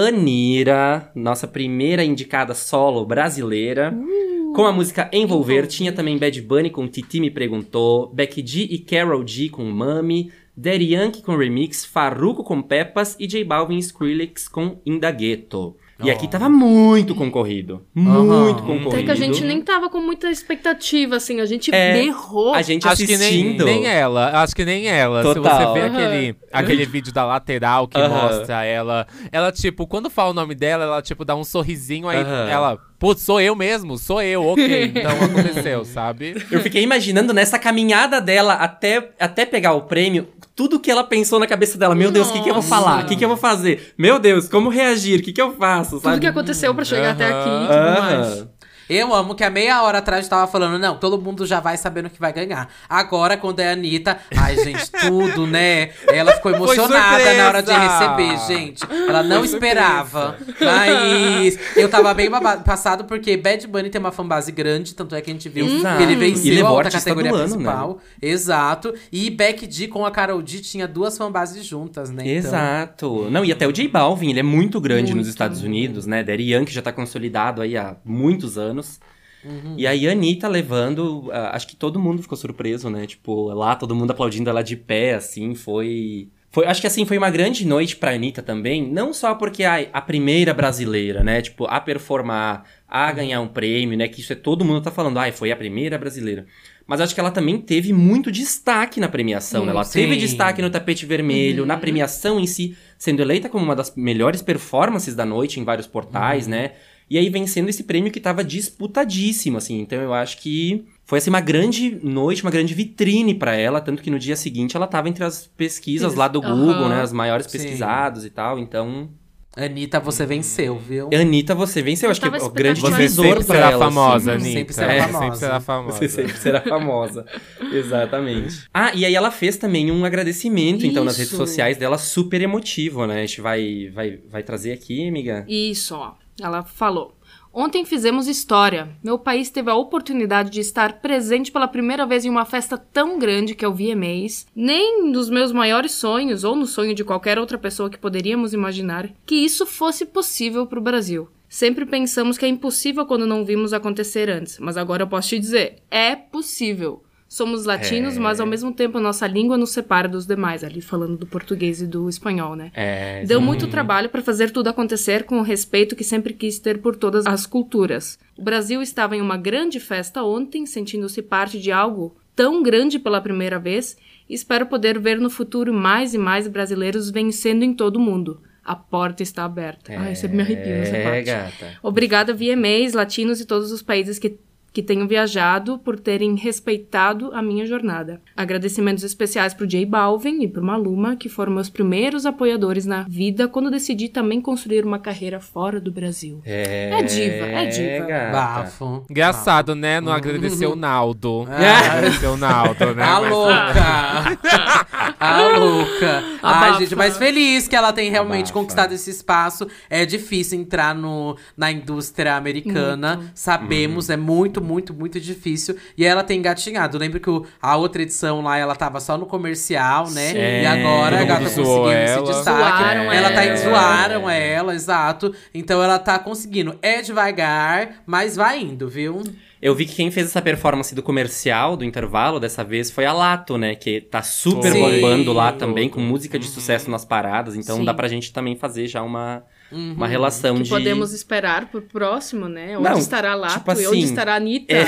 Anira, nossa primeira indicada solo brasileira. Com a música Envolver. Tinha também Bad Bunny com Titi Me Perguntou. Becky G e Karol G com Mami. Daddy Yankee com Remix. Farruko com Pepas. E J Balvin e Skrillex com Indagueto. E aqui tava muito concorrido. Muito concorrido. Até que a gente nem tava com muita expectativa, assim. A gente É, berrou. A gente Acho que nem, assistindo. nem ela, acho que nem ela. Total. Se você ver Aham. aquele, aquele vídeo da lateral que Aham. mostra ela, ela, tipo, quando fala o nome dela, ela, tipo, dá um sorrisinho, aí Aham. ela, putz, sou eu mesmo, sou eu, ok, então aconteceu, sabe? Eu fiquei imaginando nessa caminhada dela até, até pegar o prêmio, tudo que ela pensou na cabeça dela. Meu Deus, o que, que eu vou Nossa. falar? O que, que eu vou fazer? Meu Deus, como reagir? O que, que eu faço? Tudo Sabe? que aconteceu pra chegar até aqui e tudo Aham. mais. Eu amo que há meia hora atrás eu tava falando, não, todo mundo já vai sabendo que vai ganhar. Agora, quando é a Anitta, ai, gente, tudo, né? Ela ficou emocionada surpresa! na hora de receber, gente. Ela não Foi esperava. Mas eu tava bem baba- passado porque Bad Bunny tem uma fanbase grande, tanto é que a gente viu Exato. que ele E venceu levou a outra artista categoria do ano, principal. Exato. E Becky G com a Karol G tinha duas fanbases juntas, né? Então, Exato. Não, e até o J Balvin, ele é muito grande Muito. nos Estados Unidos, né? Daddy Yankee já tá consolidado aí há muitos anos. Uhum. E aí a Anitta levando, ah, acho que todo mundo ficou surpreso, né? Tipo, lá todo mundo aplaudindo ela de pé, assim, foi... foi acho que assim, foi uma grande noite pra Anitta também, não só porque ai, a primeira brasileira, né? Tipo, a performar, a ganhar um prêmio, né? Que isso é todo mundo tá falando, ai, foi a primeira brasileira. Mas acho que ela também teve muito destaque na premiação, né? Ela Sim. teve destaque no tapete vermelho, na premiação em si, sendo eleita como uma das melhores performances da noite em vários portais, né? E aí vencendo esse prêmio que tava disputadíssimo, assim. Então eu acho que foi, assim, uma grande noite, uma grande vitrine pra ela. Tanto que no dia seguinte ela tava entre as pesquisas lá do Google, Aham. né? As maiores Sim. pesquisadas e tal. Então, Anitta, você venceu, viu? Anitta, você venceu. Eu Acho que tava é o grande espetacular. Você divisor sempre pra será ela, famosa, assim. Anitta. Sempre será É, famosa. sempre será famosa. Você sempre será famosa. Exatamente. Ah, e aí ela fez também um agradecimento, então, nas redes Isso. sociais dela, super emotivo, né? A gente vai, vai, vai trazer aqui, amiga. Isso, ó. Ela falou. Ontem fizemos história. Meu país teve a oportunidade de estar presente pela primeira vez em uma festa tão grande que é o V M As. Nem dos meus maiores sonhos, ou no sonho de qualquer outra pessoa que poderíamos imaginar, que isso fosse possível para o Brasil. Sempre pensamos que é impossível quando não vimos acontecer antes, mas agora eu posso te dizer, é possível. Somos latinos, É. mas ao mesmo tempo a nossa língua nos separa dos demais, ali falando do português e do espanhol, né? É, Deu sim. muito trabalho para fazer tudo acontecer com o respeito que sempre quis ter por todas as culturas. O Brasil estava em uma grande festa ontem, sentindo-se parte de algo tão grande pela primeira vez, e espero poder ver no futuro mais e mais brasileiros vencendo em todo o mundo. A porta está aberta. Ai, sempre me arrepio nessa É, parte. gata. Obrigada, V M As, latinos e todos os países que que tenho viajado por terem respeitado a minha jornada. Agradecimentos especiais pro J Balvin e pro Maluma, que foram meus primeiros apoiadores na vida quando decidi também construir uma carreira fora do Brasil. É, É diva, é diva. gata. Bafo. Engraçado, né? Não agradeceu o Naldo. Ah. Não agradeceu o Naldo, né? A Mas- louca! A louca! Ai, Abafa. gente, mas feliz que ela tem realmente Abafa. conquistado esse espaço. É difícil entrar no, na indústria americana. Sabemos, é muito, muito, muito difícil. E ela tem engatinhado. Lembro que o- a outra edição lá, ela tava só no comercial, né? Sim. E agora É, a gata todo mundo conseguiu zoou esse ela. destaque. Zoaram ela tá ela. zoaram ela, exato. Então ela tá conseguindo. É devagar, mas vai indo, viu? Eu vi que quem fez essa performance do comercial, do intervalo, dessa vez, foi a Lato, né? Que tá super Sim. bombando lá também, com música de sucesso nas paradas. Então Sim. dá pra gente também fazer já uma, uma relação Que de... podemos esperar pro próximo, né? Onde Não, estará Lato tipo e onde assim, estará a Anitta. é.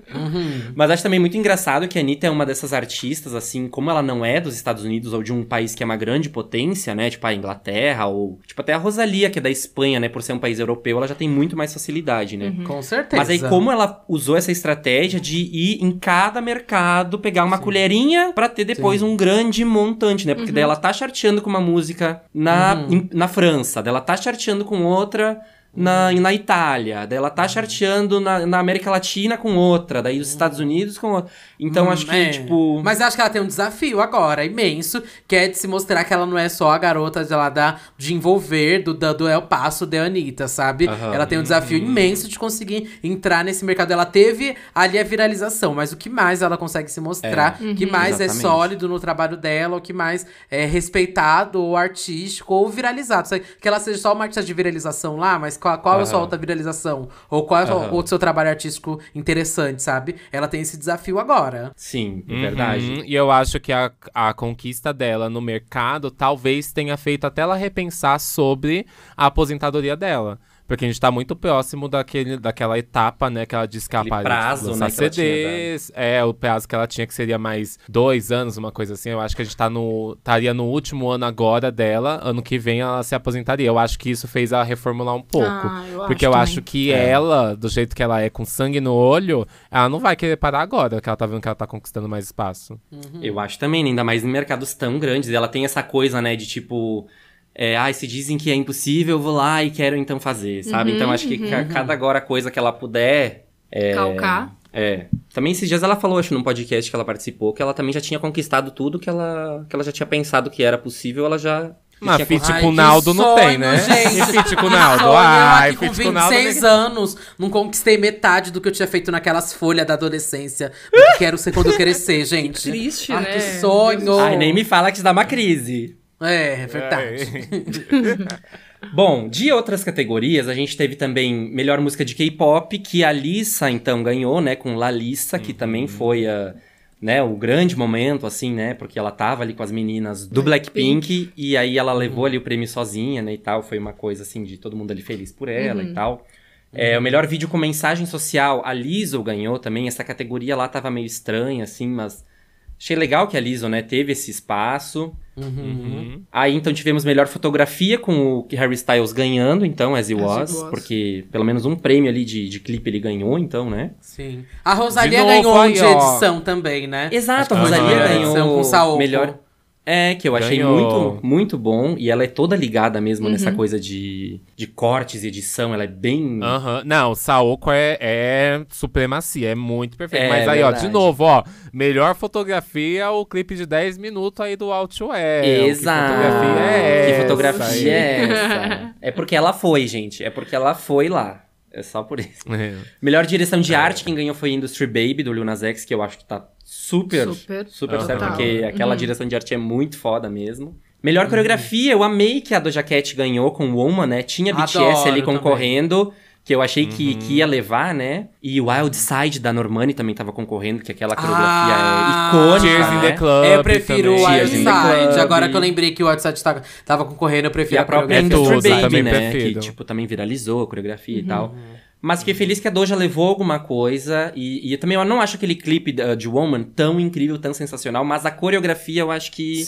Mas acho também muito engraçado que a Anitta é uma dessas artistas, assim, como ela não é dos Estados Unidos ou de um país que é uma grande potência, né? Tipo a Inglaterra ou... Tipo até a Rosalía, que é da Espanha, né? Por ser um país europeu, ela já tem muito mais facilidade, né? Com certeza. Mas aí, como ela usou essa estratégia de ir em cada mercado, pegar uma colherinha pra ter depois um grande montante, né? Porque daí ela tá charteando com uma música na, em- na França, daí ela tá charteando com outra na, na Itália, daí ela tá charteando na, na América Latina com outra, daí os Estados Unidos com outra. Então, Hum, acho que, é. tipo... Mas acho que ela tem um desafio agora, imenso, que é de se mostrar que ela não é só a garota de, lá da, de envolver do, da- do El Paso de Anitta, sabe? Aham. Ela tem um desafio imenso de conseguir entrar nesse mercado. Ela teve ali a viralização, mas o que mais ela consegue se mostrar, É, o que mais é exatamente. sólido no trabalho dela, o que mais é respeitado ou artístico ou viralizado. Sabe? Que ela seja só uma artista de viralização lá, mas qual, qual é a sua Aham. outra viralização? Ou qual é o Aham. outro seu trabalho artístico interessante, sabe? Ela tem esse desafio agora. Sim, é Uhum, verdade. E eu acho que a, a conquista dela no mercado talvez tenha feito até ela repensar sobre a aposentadoria dela. Porque a gente tá muito próximo daquele, daquela etapa, né? Que ela disse que ela Aquele para de prazo, lançar né, que ela tinha C Ds. É, o prazo que ela tinha, que seria mais dois anos, uma coisa assim. Eu acho que a gente tá no, estaria no último ano agora dela. Ano que vem ela se aposentaria. Eu acho que isso fez ela reformular um pouco. Ah, eu porque acho eu também. acho que É. ela, do jeito que ela é, com sangue no olho, ela não vai querer parar agora, que ela tá vendo que ela tá conquistando mais espaço. Eu acho também, né? Ainda mais em mercados tão grandes. Ela tem essa coisa, né, de tipo... É, ai, se dizem que é impossível, eu vou lá e quero então fazer, sabe? Uhum, então acho que ca- cada agora coisa que ela puder... É, Calcar. É. Também esses dias ela falou, acho, num podcast que ela participou, que ela também já tinha conquistado tudo que ela, que ela já tinha pensado que era possível, ela já... Mas tinha feat Ai, com o que Naldo não sonho, tem, né? gente. E feat com o Que Naldo? sonho, Ai, eu aqui com feat com o Naldo. vinte e seis anos, não conquistei metade do que eu tinha feito naquelas folhas da adolescência. Do que quero ser quando eu crescer, gente. triste, Ai, né? que sonho. Ai, nem me fala que isso dá uma crise. É, é verdade. Bom, de outras categorias, a gente teve também melhor música de K-pop, que a Lisa, então, ganhou, né, com Lalissa, que também foi a, né, o grande momento, assim, né, porque ela tava ali com as meninas do Blackpink, e aí ela levou ali o prêmio sozinha, né, e tal, foi uma coisa, assim, de todo mundo ali feliz por ela e tal. É, o melhor vídeo com mensagem social, a Lizzo ganhou também, essa categoria lá tava meio estranha, assim, mas achei legal que a Lizzo, né, teve esse espaço. Uhum. Aí, então, tivemos melhor fotografia com o Harry Styles ganhando, então, As It As Was, It Was. porque pelo menos um prêmio ali de, de clipe ele ganhou, então, né? Sim. A Rosalia De novo ganhou um aí, de ó. edição também, né? Exato, a que Rosalia ganhou a ganhou edição com Saoko. melhor... É, que eu achei Ganhou. muito, muito bom, e ela é toda ligada mesmo nessa coisa de, de cortes e edição, ela é bem... Aham. Não, Saoko é, é supremacia, é muito perfeito. É, Mas aí, ó, de verdade. novo, ó, melhor fotografia, o clipe de dez minutos aí do Outwear. Exato. Que fotografia é Que essa fotografia aí? é essa? É porque ela foi, gente, é porque ela foi lá. É só por isso. É. Melhor direção de arte, quem ganhou foi Industry Baby, do Lil Nas X, que eu acho que tá super, super, Super. certo, Total. porque aquela direção de arte é muito foda mesmo. Melhor coreografia, eu amei que a Doja Cat ganhou com Woman, né? Tinha B T S Adoro ali também. concorrendo, que eu achei que, que ia levar, né? E o Wild Side da Normani também tava concorrendo, que aquela coreografia Ah, é icônica, Cheers in né? the Club. Eu prefiro o também. Wild Cheers in the Side. Club. Agora que eu lembrei que o Wild Side tava, tava concorrendo, eu E prefiro a própria É Industry tudo, Baby, também né? prefiro. Que, tipo, também viralizou a coreografia e tal. Mas fiquei feliz que a Doja levou alguma coisa. E, e eu também eu não acho aquele clipe uh, de Woman tão incrível, tão sensacional. Mas a coreografia eu acho que, Sim.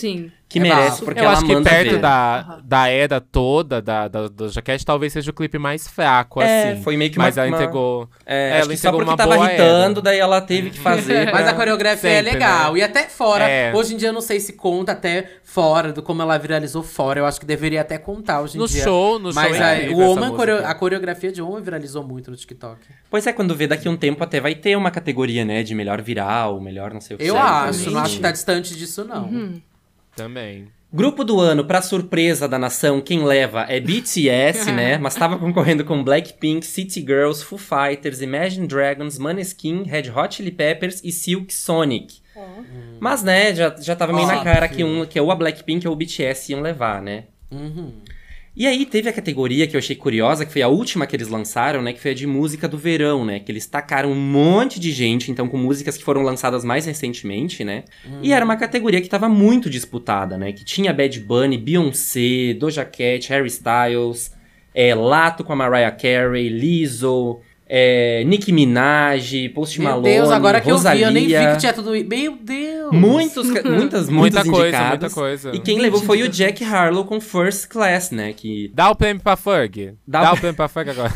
que É merece, bafo. porque Eu ela acho que manda perto ver. da, da era toda da, da, do Jaquete, talvez seja o clipe mais fraco, É, assim. foi meio que Mas uma- ela uma- entregou. É, ela acho que só entregou porque uma tava boa irritando, era. daí ela teve que fazer. Mas pra- a coreografia Sempre, é legal. né? E até fora. É. Hoje em dia eu não sei se conta até fora do como ela viralizou fora. Eu acho que deveria até contar hoje em No dia. show, no Mas show a, é incrível o essa Woman, coreo- música. a coreografia de Woman viralizou muito no TikTok. Pois é, quando vê daqui a um tempo até vai ter uma categoria, né, de melhor viral, melhor não sei o que. Eu segue acho, também. não acho que tá distante disso, não. Também. Grupo do ano, pra surpresa da nação, quem leva é B T S, né? Mas tava concorrendo com Blackpink, City Girls, Foo Fighters, Imagine Dragons, Maneskin, Red Hot Chili Peppers e Silk Sonic. Mas, né, já, já tava meio na Óbvio. cara que, um, que ou a Blackpink ou o B T S iam levar, né? Uhum. E aí teve a categoria que eu achei curiosa, que foi a última que eles lançaram, né? Que foi a de música do verão, né? Que eles tacaram um monte de gente, então com músicas que foram lançadas mais recentemente, né? E era uma categoria que tava muito disputada, né? Que tinha Bad Bunny, Beyoncé, Doja Cat, Harry Styles, é, Lato com a Mariah Carey, Lizzo, é, Nicki Minaj, Post Meu Malone, Deus, agora que Rosalia. eu vi, eu nem vi que tinha tudo. Meu Deus! Muitos, ca- muitas, Muita muitos coisa, indicados. muita coisa. E quem levou foi o Jack Harlow com First Class, né? Que Dá o prêmio pra Ferg. Dá Dá, o- o prêmio pra Ferg agora.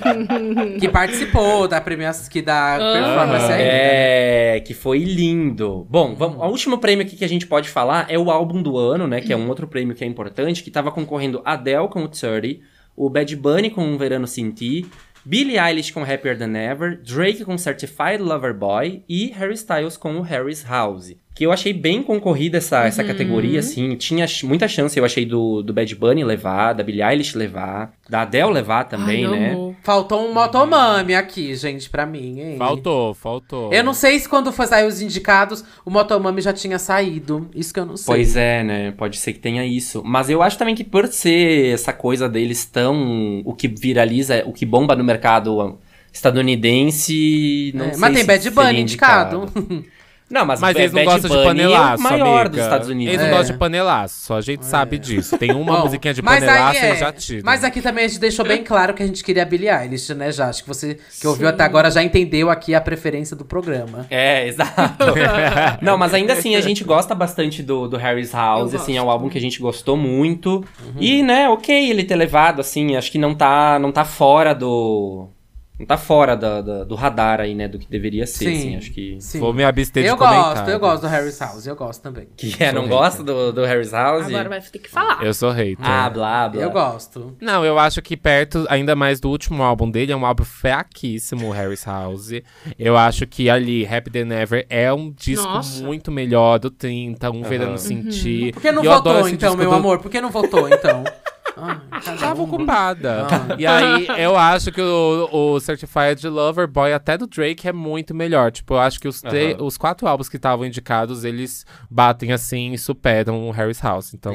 Que participou da premiação, que da performance aí. É, que foi lindo. Bom, vamos, o último prêmio aqui que a gente pode falar é o álbum do ano, né? Que é um outro prêmio que é importante, que tava concorrendo Adele com o thirty, o Bad Bunny com Um Verano Sem Ti, Billie Eilish com Happier Than Ever, Drake com Certified Lover Boy e Harry Styles com o Harry's House. Que eu achei bem concorrida essa, essa categoria, assim. Tinha ch- muita chance, eu achei, do, do Bad Bunny levar, da Billie Eilish levar, da Adele levar também, Ai, né? amo. Faltou um Motomami aqui, gente, pra mim, hein? Faltou, faltou. Eu não sei se quando foi sair os indicados, o Motomami já tinha saído. Isso que eu não sei. Pois é, né? Pode ser que tenha isso. Mas eu acho também que por ser essa coisa deles tão... O que viraliza, o que bomba no mercado estadunidense... Não É, sei mas tem se Bad seria Bunny indicado. Não, mas, Mas Ba- eles não Bad gostam de Bunny panelaço, é o maior amiga. dos Estados Unidos. Eles não É. gostam de panelaço, a gente sabe disso. Tem uma Bom, musiquinha de mas panelaço aí e é- já tira. Mas aqui também a gente deixou bem claro que a gente queria a Billie Eilish, né, já? Acho que você que ouviu até agora já entendeu aqui a preferência do programa. É, exato. Não, mas ainda assim, a gente gosta bastante do, do Harry's House, Eu assim, é gosto. um álbum que a gente gostou muito. E, né, ok ele ter levado, assim, acho que não tá, não tá fora do... Não tá fora da, da- do radar aí, né, do que deveria ser, Sim. assim, acho que... Sim. Vou me abster de eu comentar. gosto, eu gosto do Harry's House, eu gosto também. Que é, não Sou gosta do, do Harry's House? Agora vai ter que falar. Eu sou hater. Ah, blá, blá. Eu gosto. Não, eu acho que perto, ainda mais do último álbum dele, é um álbum fraquíssimo, o Harry's House. Eu acho que ali, Happy Than Ever, é um disco Nossa. muito melhor do trinta, um Aham. verano sentir. Por que não E eu adoro votou, esse então, disco meu do- amor? Por que não votou, então? Ai, cada Tava um. ocupada. Ah. E aí, eu acho que o, o Certified Lover Boy, até do Drake, é muito melhor. Tipo, eu acho que os, tre- Aham. os quatro álbuns que estavam indicados, eles batem assim e superam o Harry's House. Então,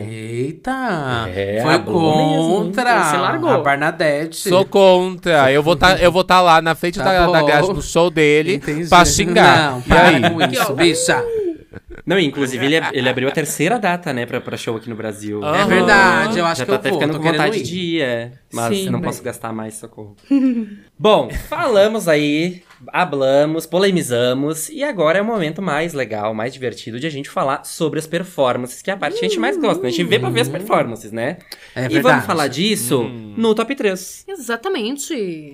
Eita! É, Foi abalou contra Você largou. a Barnadette. sou contra. Eu vou tá, eu vou tá lá na frente Tá da, da bom. grade do show dele Entendi. pra xingar. Não, E para aí? com isso, bicha. Não, inclusive ele, ele abriu a terceira data, né, pra, pra show aqui no Brasil. Ah. É verdade, eu acho Já que tá eu até vou, ficando tô com querendo vontade ir. de ir, é. Mas Sim, eu não bem. posso gastar mais, socorro. Bom, falamos aí, hablamos, polemizamos, e agora é o momento mais legal, mais divertido de a gente falar sobre as performances, que é a parte que a gente mais gosta, né? A gente vê pra ver as performances, né? É e verdade. vamos falar disso Hum. no top três. Exatamente.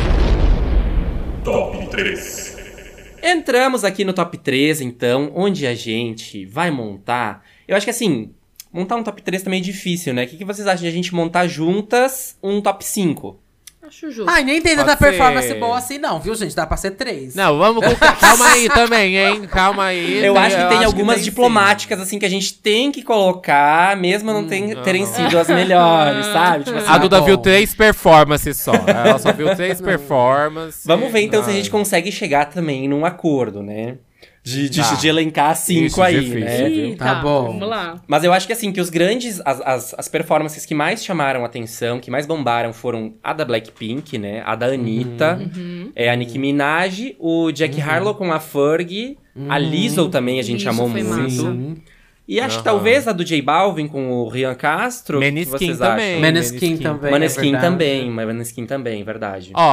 Top três. Entramos aqui no top três, então, onde a gente vai montar... Eu acho que assim, montar um top três também é difícil, né? O que, que vocês acham de a gente montar juntas um top cinco? Acho justo. Ai, nem tem Pode tanta performance ser. boa assim não, viu, gente? Dá pra ser três. Não, vamos com... Calma aí também, hein? Calma aí. Eu acho que tem acho algumas tem sim. diplomáticas, assim, que a gente tem que colocar, mesmo não tem- terem aham. sido as melhores, sabe? Tipo assim, A Duda bom. viu três performances só. Ela só viu três performances. vamos ver então se a Ai. gente consegue chegar também num acordo, né? De, de, Tá. de elencar cinco Isso, aí, difícil, né? viu? Ih, Tá bom. Vamos lá. Mas eu acho que assim, que os grandes, as, as, as performances que mais chamaram atenção, que mais bombaram, foram a da Blackpink, né? A da Anitta, Uhum. é, a Nicki Minaj, o Jack Harlow com a Fergie, a Lizzo também a gente Lizzo amou foi muito. massa. Sim. E acho que Aham. talvez a do J Balvin com o Rian Castro. o que Maneskin vocês também. acham? Maneskin também. Maneskin é verdade. também, Maneskin também, verdade. Ó,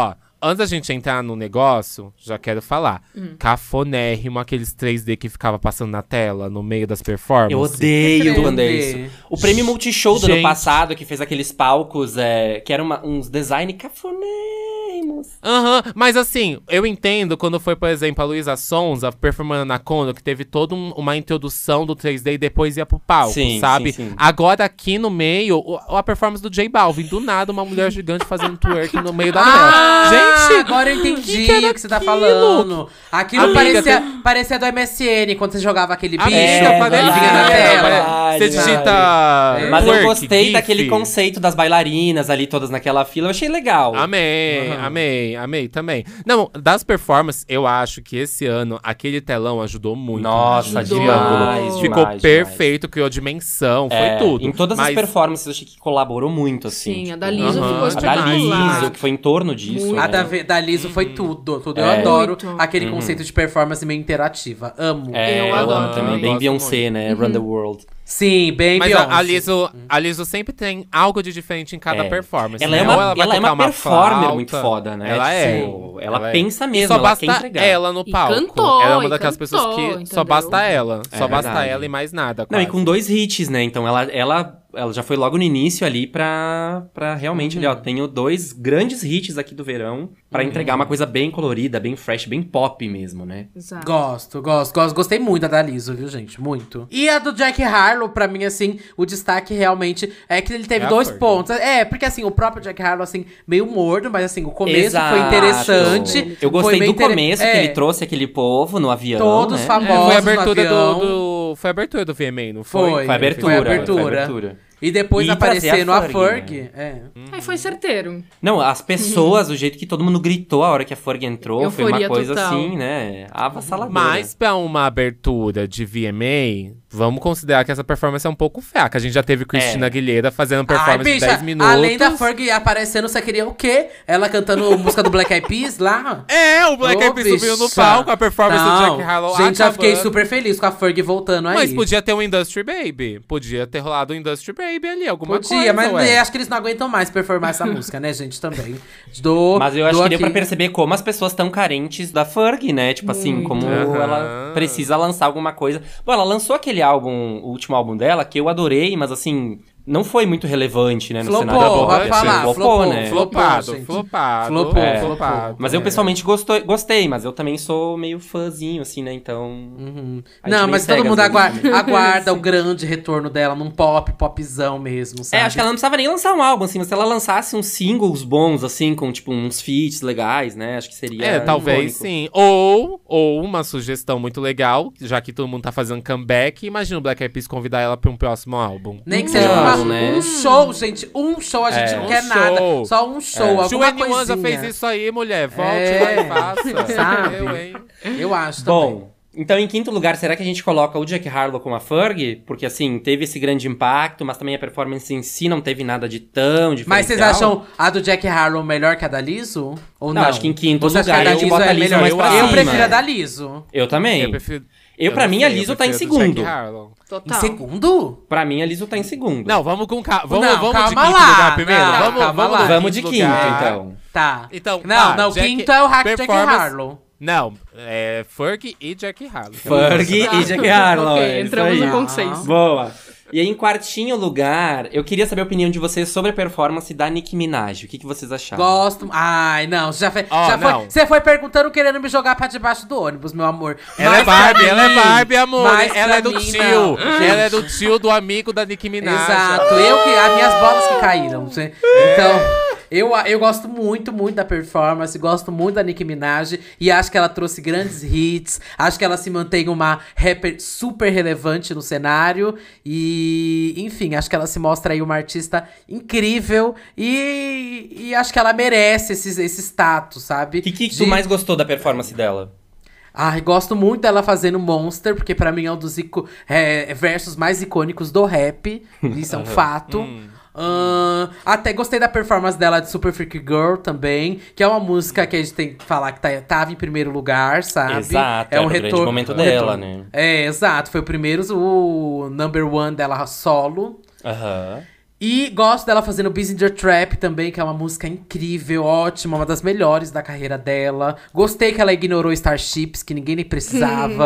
antes da gente entrar no negócio, já quero falar. Hum. Cafonérrimo, aqueles três D que ficava passando na tela, no meio das performances. Eu odeio três quando é D. isso. O prêmio Multishow do ano Gente. passado, que fez aqueles palcos, é, que eram uma- uns design cafonérrimos. Aham, mas assim, eu entendo quando foi, por exemplo, a Luísa Sonza performando na Kono, que teve toda um- uma introdução do três D e depois ia pro palco, Sim, sabe? sim, sim. Agora aqui no meio, o- a performance do J Balvin, do nada uma mulher gigante fazendo twerk no meio da Ah, tela. Gente, agora eu entendi que que era o que você tá aquilo? falando. Aquilo Amiga, parecia, parecia do M S N, quando você jogava aquele bicho. amiga, É, parece- ele vinha na verdade, tela. verdade, Você verdade. digita. Mas eu twerk, gostei gif. daquele conceito das bailarinas ali, todas naquela fila. Eu achei legal. Amei, Aham. amei, amei também. Não, das performances, eu acho que esse ano aquele telão ajudou muito. Nossa, Ajudou. demais, Ficou demais, perfeito, criou dimensão, demais. É, foi tudo. Em todas Mas as performances, eu achei que colaborou muito, assim. Sim, a tipo, da Liso Aham. ficou A A da espetacular. Liso, que foi em torno disso. Muito. A né? da, da Liso foi tudo, tudo. Eu É. adoro Muito. aquele Uhum. conceito de performance meio interativa. Amo. É, Eu eu, adoro amo também. também. Bem Gosto Beyoncé, muito. né? Run the World. Sim, bem Mas Beyoncé. a, a, Liso, a Liso sempre tem algo de diferente em cada É. performance. Ela né? é uma, Ou ela vai ela é tocar uma performer flauta, muito foda, né? Ela é. Tipo, Ela é. pensa E mesmo, só ela basta quer entregar. ela no E palco. cantou, ela é uma e daquelas pessoas cantou, que entendeu? só basta ela. É só basta verdade. ela e mais nada. Não, e quase. com dois hits, né? Então ela, ela, ela já foi logo no início ali pra, pra realmente, ali, ó, tenho dois grandes hits aqui do verão pra entregar uma coisa bem colorida, bem fresh, bem pop mesmo, né? Exato. Gosto, gosto, gosto. Gostei muito da da Liso, viu, gente? Muito. E a do Jack Harlow, pra mim, assim, o destaque realmente é que ele teve É a dois Fergie. pontos. É, porque assim, o próprio Jack Harlow, assim, meio morno, mas assim, o começo Exato. foi interessante. Eu foi gostei meio do inter- começo, é, que ele trouxe aquele povo no avião, Todos né? famosos. É, foi a no abertura avião. do, do- Foi a abertura do V M A, não foi? Foi. Foi a abertura. Foi a abertura. Foi a abertura. E depois E trazer aparecendo a a Fergie, Fergie. É. Aí foi certeiro. Não, as pessoas, o jeito que todo mundo gritou a hora que a Fergie entrou, foi uma Euforia coisa total. assim, né? Avassaladora. Mas pra uma abertura de V M A, vamos considerar que essa performance é um pouco fraca. A gente já teve Cristina É. Aguilera fazendo Ai, performance de bicha, dez minutos. além da Fergie aparecendo, você queria o quê? Ela cantando música do Black Eyed Peas lá? É, o Black Ô, Eyed Peas subiu no bicha. palco, a performance Não, do Jack Harlow gente, já fiquei acabando. super feliz com a Fergie voltando aí. Mas podia ter um Industry Baby. Podia ter rolado um Industry Baby ali, alguma Podia, coisa, mas ué. acho que eles não aguentam mais performar essa música, né, gente, também. Do, Mas eu acho do que deu pra aqui. perceber como as pessoas estão carentes da Fergie, né? Tipo assim, Muito. como Aham. ela precisa lançar alguma coisa. Bom, ela lançou aquele álbum, o último álbum dela, que eu adorei, mas assim, não foi muito relevante, né, no Flopou, cenário pop, vai assim, falar, flopou, flopou, né? flopou. Flopado, gente. flopado, Flopou, é, flopou. flopado. Mas eu é. pessoalmente gostou, gostei, mas eu também sou meio fãzinho, assim, né? Então. Uhum. A gente Não, meio mas todo cega mundo às vezes, aguarda, né? aguarda o grande retorno dela num pop, popzão mesmo, É, sabe? acho que ela não precisava nem lançar um álbum, assim, mas se ela lançasse uns singles bons, assim, com, tipo, uns feats legais, né? Acho que seria. É, talvez icônico. sim. Ou, ou uma sugestão muito legal, já que todo mundo tá fazendo comeback, imagina o Black Eyed Peas convidar ela pra um próximo álbum. Nem que Não, seja uma- né? um show, gente. Um show, a gente É. não Um quer show. nada. Só um show, alguma Tio N coisinha. já fez isso aí, mulher. Volte É, lá e faça. sabe? Eu, hein? Eu acho também. Bom, então em quinto lugar, será que a gente coloca o Jack Harlow com a Fergie? Porque assim, teve esse grande impacto, mas também a performance em si não teve nada de tão diferente. Mas vocês acham a do Jack Harlow melhor que a da Liso? Ou Não, não? acho que em quinto Ou você acha que lugar a a da gente Liso bota é a Liso melhor? mais pra Eu cima. prefiro a da Liso. Eu também. Eu Eu, prefiro. pra não mim, sei, a eu Liso tá em prefiro a do segundo. Jack Harlow. Em Total. segundo? Pra mim, a Liso tá em segundo. Não, vamos com calma. Vamos, Não, vamos de calma quinto lá. lugar primeiro? Não, vamos, calma vamos, lá. no Vamos de quinto, lugar. então. Tá. Então, Não, tá, não, o Jack- quinto é o Hack Jack performance- Harlow. Não, é Fergie e Jack Harlow. Fergie e Jack Harlow. Ok, é isso entramos aí. no consenso. Boa. E aí, em quartinho lugar, eu queria saber a opinião de vocês sobre a performance da Nicki Minaj. O que, que vocês acharam? Gosto. Ai, não. Já, foi, Ó, já foi. não. Você foi perguntando querendo me jogar pra debaixo do ônibus, meu amor. Ela é Mas pra Barbie, ela é mim- Barbie, amor. mas Ela é pra do mim, tio. não. Ela é do tio do amigo da Nicki Minaj. Exato. Eu que. As minhas bolas que caíram. Você- Então. Eu, eu gosto muito, muito da performance, gosto muito da Nicki Minaj e acho que ela trouxe grandes hits, acho que ela se mantém uma rapper super relevante no cenário e, enfim, acho que ela se mostra aí uma artista incrível e, e acho que ela merece esse, esse status, sabe? O que, que De- tu mais gostou da performance dela? Ai, gosto muito dela fazendo Monster, porque pra mim é um dos ico- é, versos mais icônicos do rap, isso é um fato. Ahn, até gostei da performance dela de Super Freak Girl também, que é uma música que a gente tem que falar que tá, tava em primeiro lugar, sabe? Exato, é um era o grande retorno. momento um dela, retorno. né? É, exato. Foi o primeiro, o number one dela solo. Aham. E gosto dela fazendo Busy in the Trap também, que é uma música incrível, ótima, uma das melhores da carreira dela. Gostei que ela ignorou Starships, que ninguém nem precisava.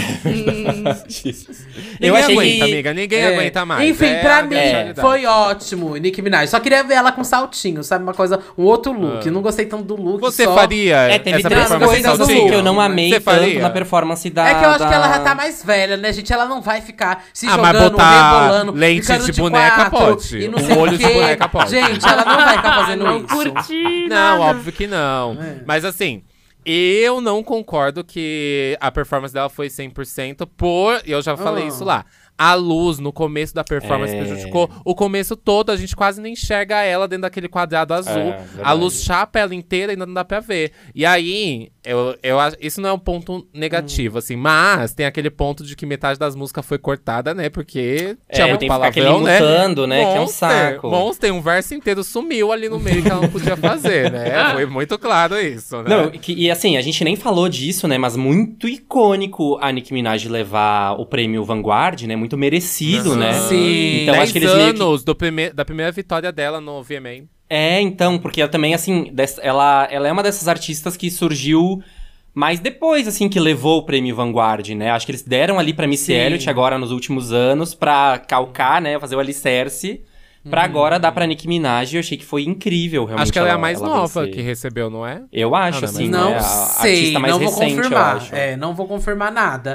Ninguém Eu achei aguenta, que- amiga. Ninguém É. aguenta mais. Enfim, É pra a mim grande realidade. foi ótimo, Nicki Minaj. Só queria ver ela com saltinho, sabe? Uma coisa, um outro look. Ah. Não gostei tanto do look. Você só... faria É, teve essa três performance coisas do assim Lu. que eu não amei Você tanto faria? na performance da... É que eu acho da- que ela já tá mais velha, né, gente? Ela não vai ficar se Ah, mas jogando, botar rebolando, lente ficando de boneca quatro, pode. E não Um sei olho o de quê. boneca pode. Gente, ela não vai ficar fazendo não isso. curti Não, nada. óbvio que não. É. Mas assim, eu não concordo que a performance dela foi cem por cento por... Eu já falei Ah. isso lá. A luz no começo da performance É. prejudicou. O começo todo, a gente quase nem enxerga ela dentro daquele quadrado azul. É, a verdade. luz chapa ela inteira e ainda não dá pra ver. E aí, eu, eu, acho- isso não é um ponto negativo, assim. Mas tem aquele ponto de que metade das músicas foi cortada, né? Porque tinha É, muito tem que ficar aquele palavrão, né? mutando, né? Que é um Monster, saco. Monster, um verso inteiro sumiu ali no meio que ela não podia fazer, né? Foi muito claro isso, né? Não, que- e assim, a gente nem falou disso, né? Mas muito icônico a Nicki Minaj levar o prêmio Vanguard, né? Muito merecido, né? Sim. Então dez acho que eles meio que... anos do prime- da primeira vitória dela no V M A. É, então, porque ela também, assim, des- ela, ela é uma dessas artistas que surgiu mais depois, assim, que levou o prêmio Vanguard, né? Acho que eles deram ali pra Missy Sim. Elliott agora nos últimos anos pra calcar, né? Fazer o alicerce. Pra agora dar pra Nicki Minaj. Eu achei que foi incrível, realmente. Acho que ela, é a mais nova vencer. que recebeu, não é? Eu acho, Ah, não, assim, mas Não né? A sei, artista mais não vou recente, confirmar. eu acho. É, não vou confirmar nada.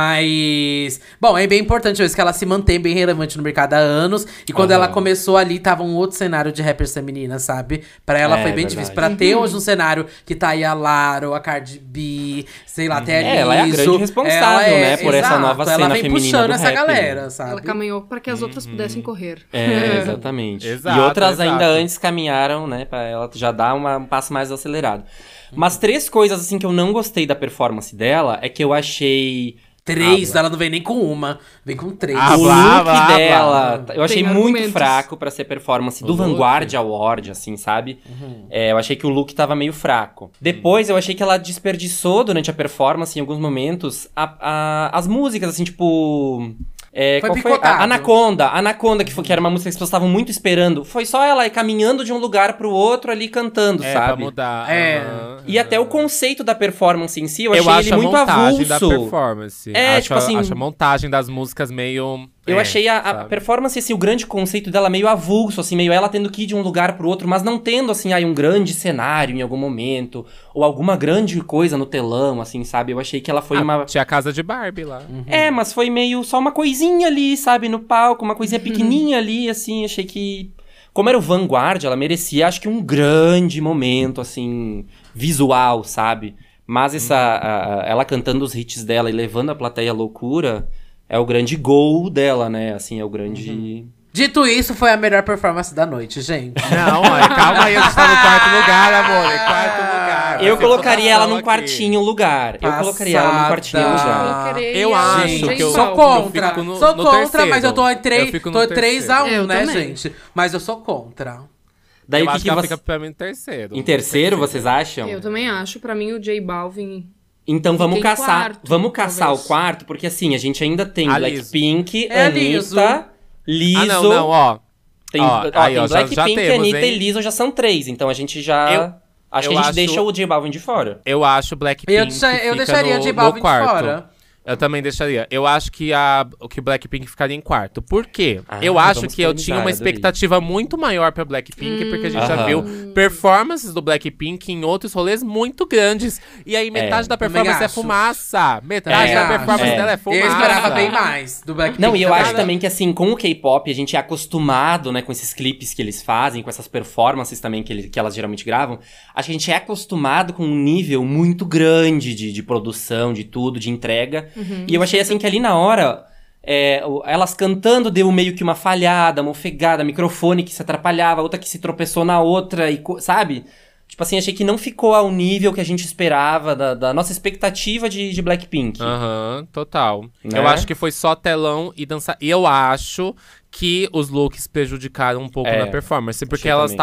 Mas. Bom, é bem importante isso, que ela se mantém bem relevante no mercado há anos. E quando Aham. ela começou ali, tava um outro cenário de rappers femininas, sabe? Pra ela É, foi bem verdade. difícil. Pra ter hoje um cenário que tá aí a Laro, a Cardi B, sei lá, até a É, ela é a Lizzo. grande responsável, Ela é- né, por essa exato, nova ela cena vem feminina puxando do essa rap, né? galera, sabe? Ela caminhou para que as outras pudessem correr. É, exatamente. Exato, e outras exato. ainda antes caminharam, né, pra ela já dar uma- um passo mais acelerado. Mas três coisas, assim, que eu não gostei da performance dela é que eu achei... Três, ela não vem nem com uma, vem com três. Ah, o blá, look blá, blá. dela, eu achei Tem muito argumentos. fraco pra ser performance O do look? Vanguard Award, assim, sabe? É, eu achei que o look tava meio fraco. Depois, eu achei que ela desperdiçou durante a performance, em alguns momentos, a- a- as músicas, assim, tipo... É, Foi qual foi? picotado. A Anaconda. Anaconda, que, foi, que era uma música que as pessoas estavam muito esperando. Foi só ela ir caminhando de um lugar pro outro ali cantando, É, pra sabe? mudar. É. E aham, aham. até o conceito da performance em si, eu, Eu achei acho ele a muito montagem da avulso. performance. É, acho, tipo a- assim- acho a montagem das músicas meio... Eu é, achei a, a sabe? performance, assim, o grande conceito dela meio avulso, assim, meio ela tendo que ir de um lugar pro outro, mas não tendo, assim, aí um grande cenário em algum momento, ou alguma grande coisa no telão, assim, sabe? Eu achei que ela foi Ah, uma... Tinha a casa de Barbie lá. É, mas foi meio só uma coisinha ali, sabe, no palco, uma coisinha pequenininha ali, assim, achei que... Como era o Vanguard, ela merecia, acho que um grande momento, assim, visual, sabe? Mas essa, a- a- ela cantando os hits dela e levando a plateia à loucura, é o grande gol dela, né? Assim, é o grande... Dito isso, foi a melhor performance da noite, gente. Não, olha, calma aí, a gente tá no quarto lugar, amor. É quarto lugar. Eu Vai ter colocaria ela votação num aqui. quartinho lugar. Eu colocaria ela num Passada. quartinho Ah. lugar. Colocaria Eu a acho J que eu- Sou Balvin. eu contra. fico no- sou no contra, terceiro. mas eu tô em Eu três, fico no tô três a um, Eu né, também. gente? Mas eu sou contra. Daí Eu o que, acho que que ela você... fica pra mim em terceiro. Em terceiro, vocês acham? Eu também acho. Pra mim, o J Balvin... Então vamos Fiquei em caçar. quarto, vamos caçar talvez. o quarto, porque assim, a gente ainda tem A Blackpink, É a Anitta, Lizzo. Ah, não, não, ó. Tem, Ó, ó, aí, tem ó, já- Blackpink, já temos, Anitta hein? e Lizzo já são três. Então a gente já. Eu- acho eu que a gente acho- deixa o J Balvin de fora. Eu acho Blackpink Eu, deixa- eu fica deixaria no, de no Balvin de quarto. fora. Eu também deixaria. Eu acho que a o que Blackpink ficaria em quarto. Por quê? Ah, eu acho vamos que eu polemizar, tinha uma adorei. expectativa muito maior pra Blackpink, porque a gente já Aham. viu performances do Blackpink em outros rolês muito grandes. E aí metade da também performance é acho. fumaça. Metade É, da acho. performance É. dela é fumaça. Eu esperava bem mais do Blackpink. Não, e eu acho também. também que assim, com o K-pop, a gente é acostumado, né, com esses clipes que eles fazem, com essas performances também que, ele- que elas geralmente gravam. Acho que a gente é acostumado com um nível muito grande de, de produção, de tudo, de entrega. E eu achei assim que ali na hora, é, o- elas cantando deu meio que uma falhada, uma ofegada, microfone que se atrapalhava, outra que se tropeçou na outra, e co- sabe? Tipo assim, achei que não ficou ao nível que a gente esperava, da, da nossa expectativa de, de Blackpink. Aham, total. Né? Eu acho que foi só telão e dançar. E eu acho que os looks prejudicaram um pouco É, na performance, porque achei elas também. estavam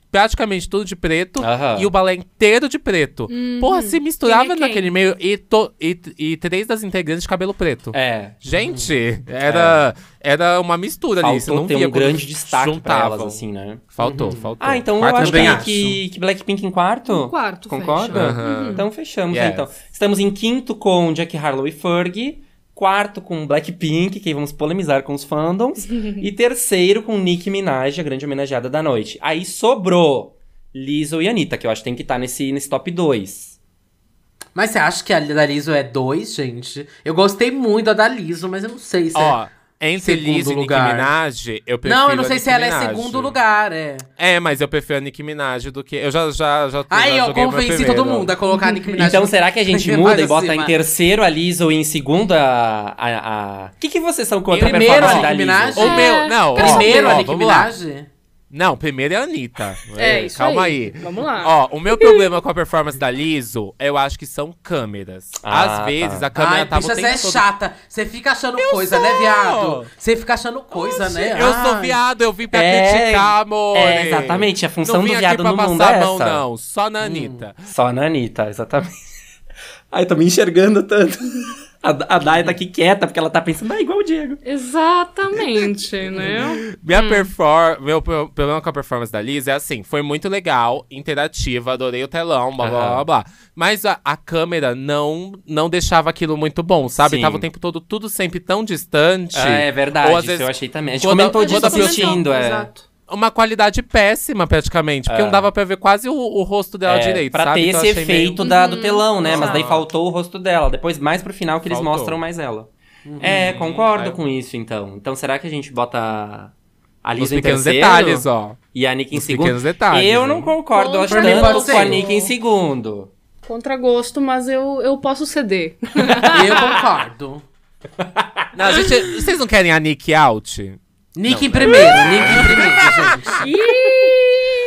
praticamente tudo de preto Aham. e o balé inteiro de preto. Porra, se misturava Quem é quem? naquele meio e, to- e, e três das integrantes de cabelo preto. É. Gente, era, era uma mistura ali. Você Faltou não ter via um quando grande destaque pra juntavam. elas, assim, né? Faltou, faltou. Ah, então Quarto eu acho também que, acho. que, que Blackpink em quarto. Um quarto, Concorda? fecha. Aham. Então fechamos, Yes. né, então. Estamos em quinto com Jack Harlow e Fergie. Quarto com Blackpink, que aí vamos polemizar com os fandoms. E terceiro com Nicki Minaj, a grande homenageada da noite. Aí sobrou Lizzo e Anitta, que eu acho que tem que estar nesse, nesse top dois. Mas você acha que a da Lizzo é dois, gente? Eu gostei muito da da Lizzo, mas eu não sei se Ó, é entre segundo Lizzo e Nicki lugar. Minaj, eu prefiro Não, eu não a sei Nicki se ela é Minaj. segundo lugar, é. É, mas eu prefiro a Nicki Minaj do que... Eu já, já, já, Aí, já ó, joguei pra convenci primeiro. todo mundo a colocar a Nicki Minaj. Então será que a gente Mais muda e bota acima. em terceiro a Lizzo e em segundo a... a, a... O que, que vocês são contra a Primeiro a performance da Nicki Lizzo? Minaj? O meu, não, ó, Primeiro ó, a Nicki vamos lá. Minaj? Não, primeiro é a Anitta. É, isso Calma aí. aí. Vamos lá. Ó, o meu problema com a performance da Lizzo, eu acho que são câmeras. Ah, Às vezes tá. a câmera Ai, tava bicha, o você tempo é todo... chata. Você fica achando coisa, sou. né, viado? Você fica achando coisa, né? Eu Ai. sou viado, eu vim pra É, criticar, amor. é, exatamente, a função não do vim viado aqui pra no passar mundo a é mão, essa. não. Só na Anitta. Só na Anitta, exatamente. Ai, tô me enxergando tanto. A, a Dai tá aqui quieta, porque ela tá pensando, ah, igual o Diego. Exatamente, né? Minha perfor... Meu pro- problema com a performance da Liz é assim, foi muito legal, interativa, adorei o telão, blá, blá, Aham. blá, blá. Mas a, a câmera não, não deixava aquilo muito bom, sabe? Sim. Tava o tempo todo tudo sempre tão distante. Ah, é verdade, Ou às isso vezes eu achei também. A gente quando- comentou quando disso a pessoa- assistindo, é. Exato. Uma qualidade péssima, praticamente. Porque É. não dava pra ver quase o, o rosto dela É, direito, pra sabe? ter Então esse eu achei meio- efeito da, do telão, né? Mas Exato. daí faltou o rosto dela. Depois, mais pro final, que eles Faltou. mostram mais ela. É, concordo Aí- com isso, então. Então, será que a gente bota a Os Lizzo em pequenos terceiro? detalhes, ó. E a Nick em Os segundo? pequenos detalhes, Eu não hein? concordo, eu acho Contra mim tanto pode com a ser. Nick em segundo. Contra gosto, mas eu, eu posso ceder. Eu concordo. Não, gente, vocês não querem a Nick out? Nick em primeiro, Nick em primeiro, gente. Ih!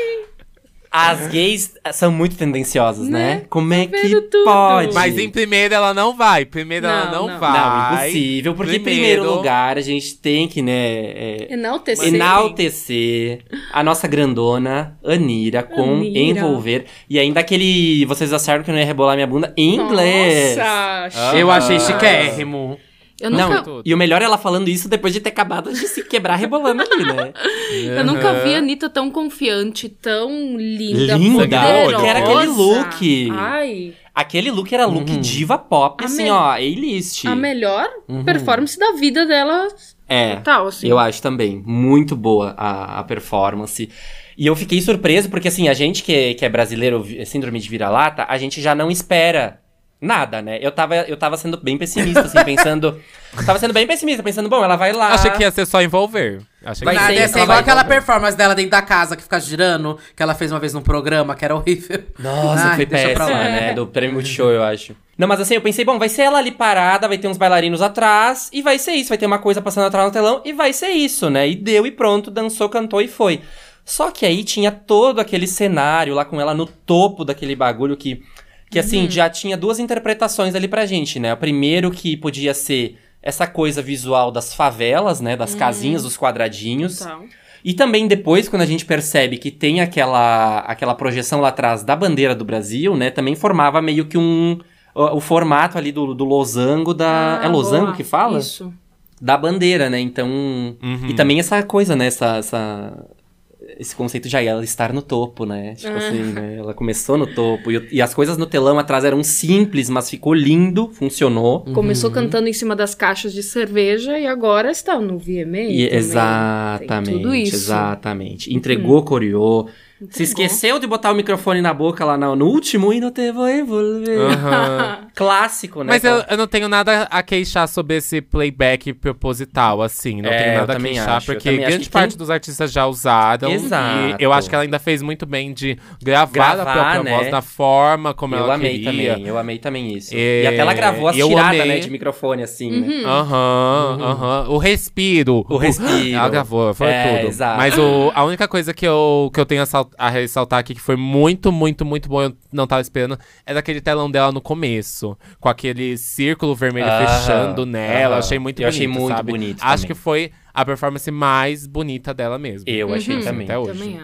As gays são muito tendenciosas, né? Né? Como é Tá que vendo tudo. pode? Mas em primeiro ela não vai. Primeiro ela Não, não, não. vai. Não, impossível. Porque em primeiro lugar, a gente tem que, né... é, Enaltecer. enaltecer a nossa grandona Anira com Anira. Envolver. E ainda aquele... Vocês acharam que eu não ia rebolar minha bunda em inglês. Nossa! Eu achei Ah. chiquérrimo. Eu Não, nunca, Tudo. e o melhor é ela falando isso depois de ter acabado de se quebrar rebolando ali, né? eu nunca vi a Anitta tão confiante, tão linda, Linda, poderosa. que era aquele look. Ai, Aquele look era look diva pop, A assim, me- ó, A-list. a melhor performance da vida dela É, total, assim. eu acho também. Muito boa a, a performance. E eu fiquei surpreso, porque assim, a gente que é, que é brasileiro, vi- síndrome de vira-lata, a gente já não espera nada, né? Eu tava, eu tava sendo bem pessimista, assim, pensando... Tava sendo bem pessimista, pensando, bom, ela vai lá... Achei que ia ser só envolver. Achei Vai que Nada, ser- ia ela ser vai igual aquela envolver. performance dela dentro da casa que fica girando, que ela fez uma vez num programa, que era horrível. Nossa, Ai, foi deixa pra péssima, lá. né? Do prêmio Multishow, eu acho. Não, mas assim, eu pensei, bom, vai ser ela ali parada, vai ter uns bailarinos atrás, e vai ser isso, vai ter uma coisa passando atrás no telão, e vai ser isso, né? E deu, e pronto, dançou, cantou e foi. Só que aí tinha todo aquele cenário lá com ela no topo daquele bagulho que, que assim, já tinha duas interpretações ali pra gente, né? O primeiro que podia ser essa coisa visual das favelas, né? Das casinhas, dos quadradinhos. Total. E também depois, quando a gente percebe que tem aquela, aquela projeção lá atrás da bandeira do Brasil, né? Também formava meio que um... O, o formato ali do, do losango da... Ah, é losango boa. que fala? Isso. Da bandeira, né? Então... Uhum. E também essa coisa, né? Essa... essa esse conceito de ela estar no topo, né? Tipo Ah. assim, né? Ela começou no topo. E, e as coisas no telão atrás eram simples, mas ficou lindo, funcionou. Começou cantando em cima das caixas de cerveja e agora está no V M A. E, também. exatamente, Tem tudo isso. exatamente. Entregou, coreou. Se esqueceu de botar o microfone na boca lá no, no último e não te vou envolver. Aham. Clássico, né? Mas eu, eu não tenho nada a queixar sobre esse playback proposital, assim. Não É, tenho eu nada a também queixar, acho, eu porque também acho grande que parte tem- dos artistas já usaram. Exato. E eu acho que ela ainda fez muito bem de gravar, Gravar, a própria né? voz da forma como eu ela amei queria. também, eu amei também isso. É, E até ela gravou as eu tiradas, amei- né, de microfone, assim, né? Aham, aham. O respiro. O respiro. Ela gravou, foi É, tudo. exato. Mas o, a única coisa que eu, que eu tenho a, sal- a ressaltar aqui, que foi muito, muito, muito bom, eu não tava esperando, é daquele telão dela no começo. Com aquele círculo vermelho Aham, fechando nela. aham. Achei muito Eu bonito, achei muito sabe? bonito Acho também. que foi a performance mais bonita dela mesmo. Eu achei Uhum. também. Até hoje. Também acho.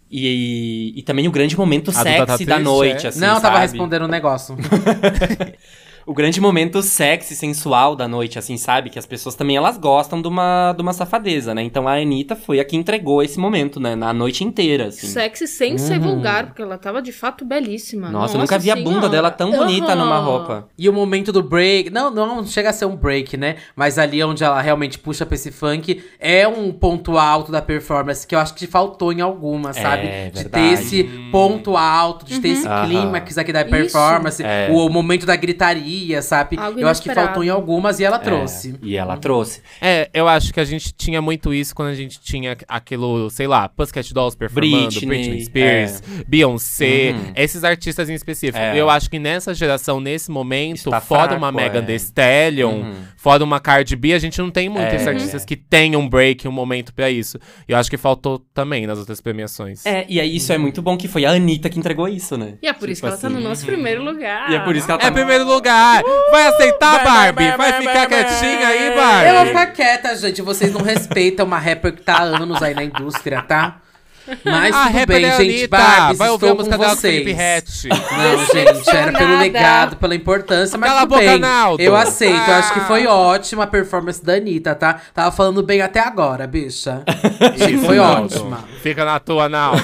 E, e também o grande momento A Duda tá sexy da triste, noite, é? assim, Não, eu tava sabe? respondendo um negócio. O grande momento sexy, sensual da noite, assim, sabe? Que as pessoas também, elas gostam de uma, de uma safadeza, né? Então a Anitta foi a que entregou esse momento, né? Na noite inteira, assim. Sexy sem ser vulgar, porque ela tava de fato belíssima. Nossa, eu nunca vi a bunda Senhora. dela tão bonita Aham. numa roupa. E o momento do break, não, não chega a ser um break, né? Mas ali onde ela realmente puxa pra esse funk, é um ponto alto da performance que eu acho que faltou em algumas, É, sabe? De verdade. ter esse ponto alto, de ter esse Aham. clímax aqui da performance, É. o, o momento da gritaria, sabe? Algo eu acho que inesperado. faltou em algumas e ela trouxe. É, e ela trouxe. É, eu acho que a gente tinha muito isso quando a gente tinha aquilo, sei lá, Pussycat Dolls performando, Britney, Britney, Spears, Beyoncé, Uhum. esses artistas em específico. É. Eu acho que nessa geração, nesse momento, Está fora fraco, uma Megan é. Thee Stallion, Uhum. fora uma Cardi B, a gente não tem muitos É. artistas que tenham um break, um momento pra isso. E eu acho que faltou também nas outras premiações. É, e aí isso é muito bom, que foi a Anitta que entregou isso, né? E é por isso que Tipo ela tá no assim. nosso primeiro lugar. E é por isso que ela tá... É primeiro lugar! Vai aceitar, Barbie? Vai ficar quietinha aí, Barbie? Eu vou ficar quieta, gente. Vocês não respeitam uma rapper que tá há anos aí na indústria, tá? Mas Ah, tudo rapper bem, é a gente. Anitta. Barbies, Vai ouvir a estou música com dela com o Felipe vocês. Rett. Não, gente, era pelo Decepcionada. legado, pela importância, mas Cala tudo a boca, bem. Naldo. Eu aceito, eu acho que Ah. foi ótima a performance da Anitta, tá? Tava falando bem até agora, bicha. Sim, foi Naldo. ótima. Fica na tua, Naldo.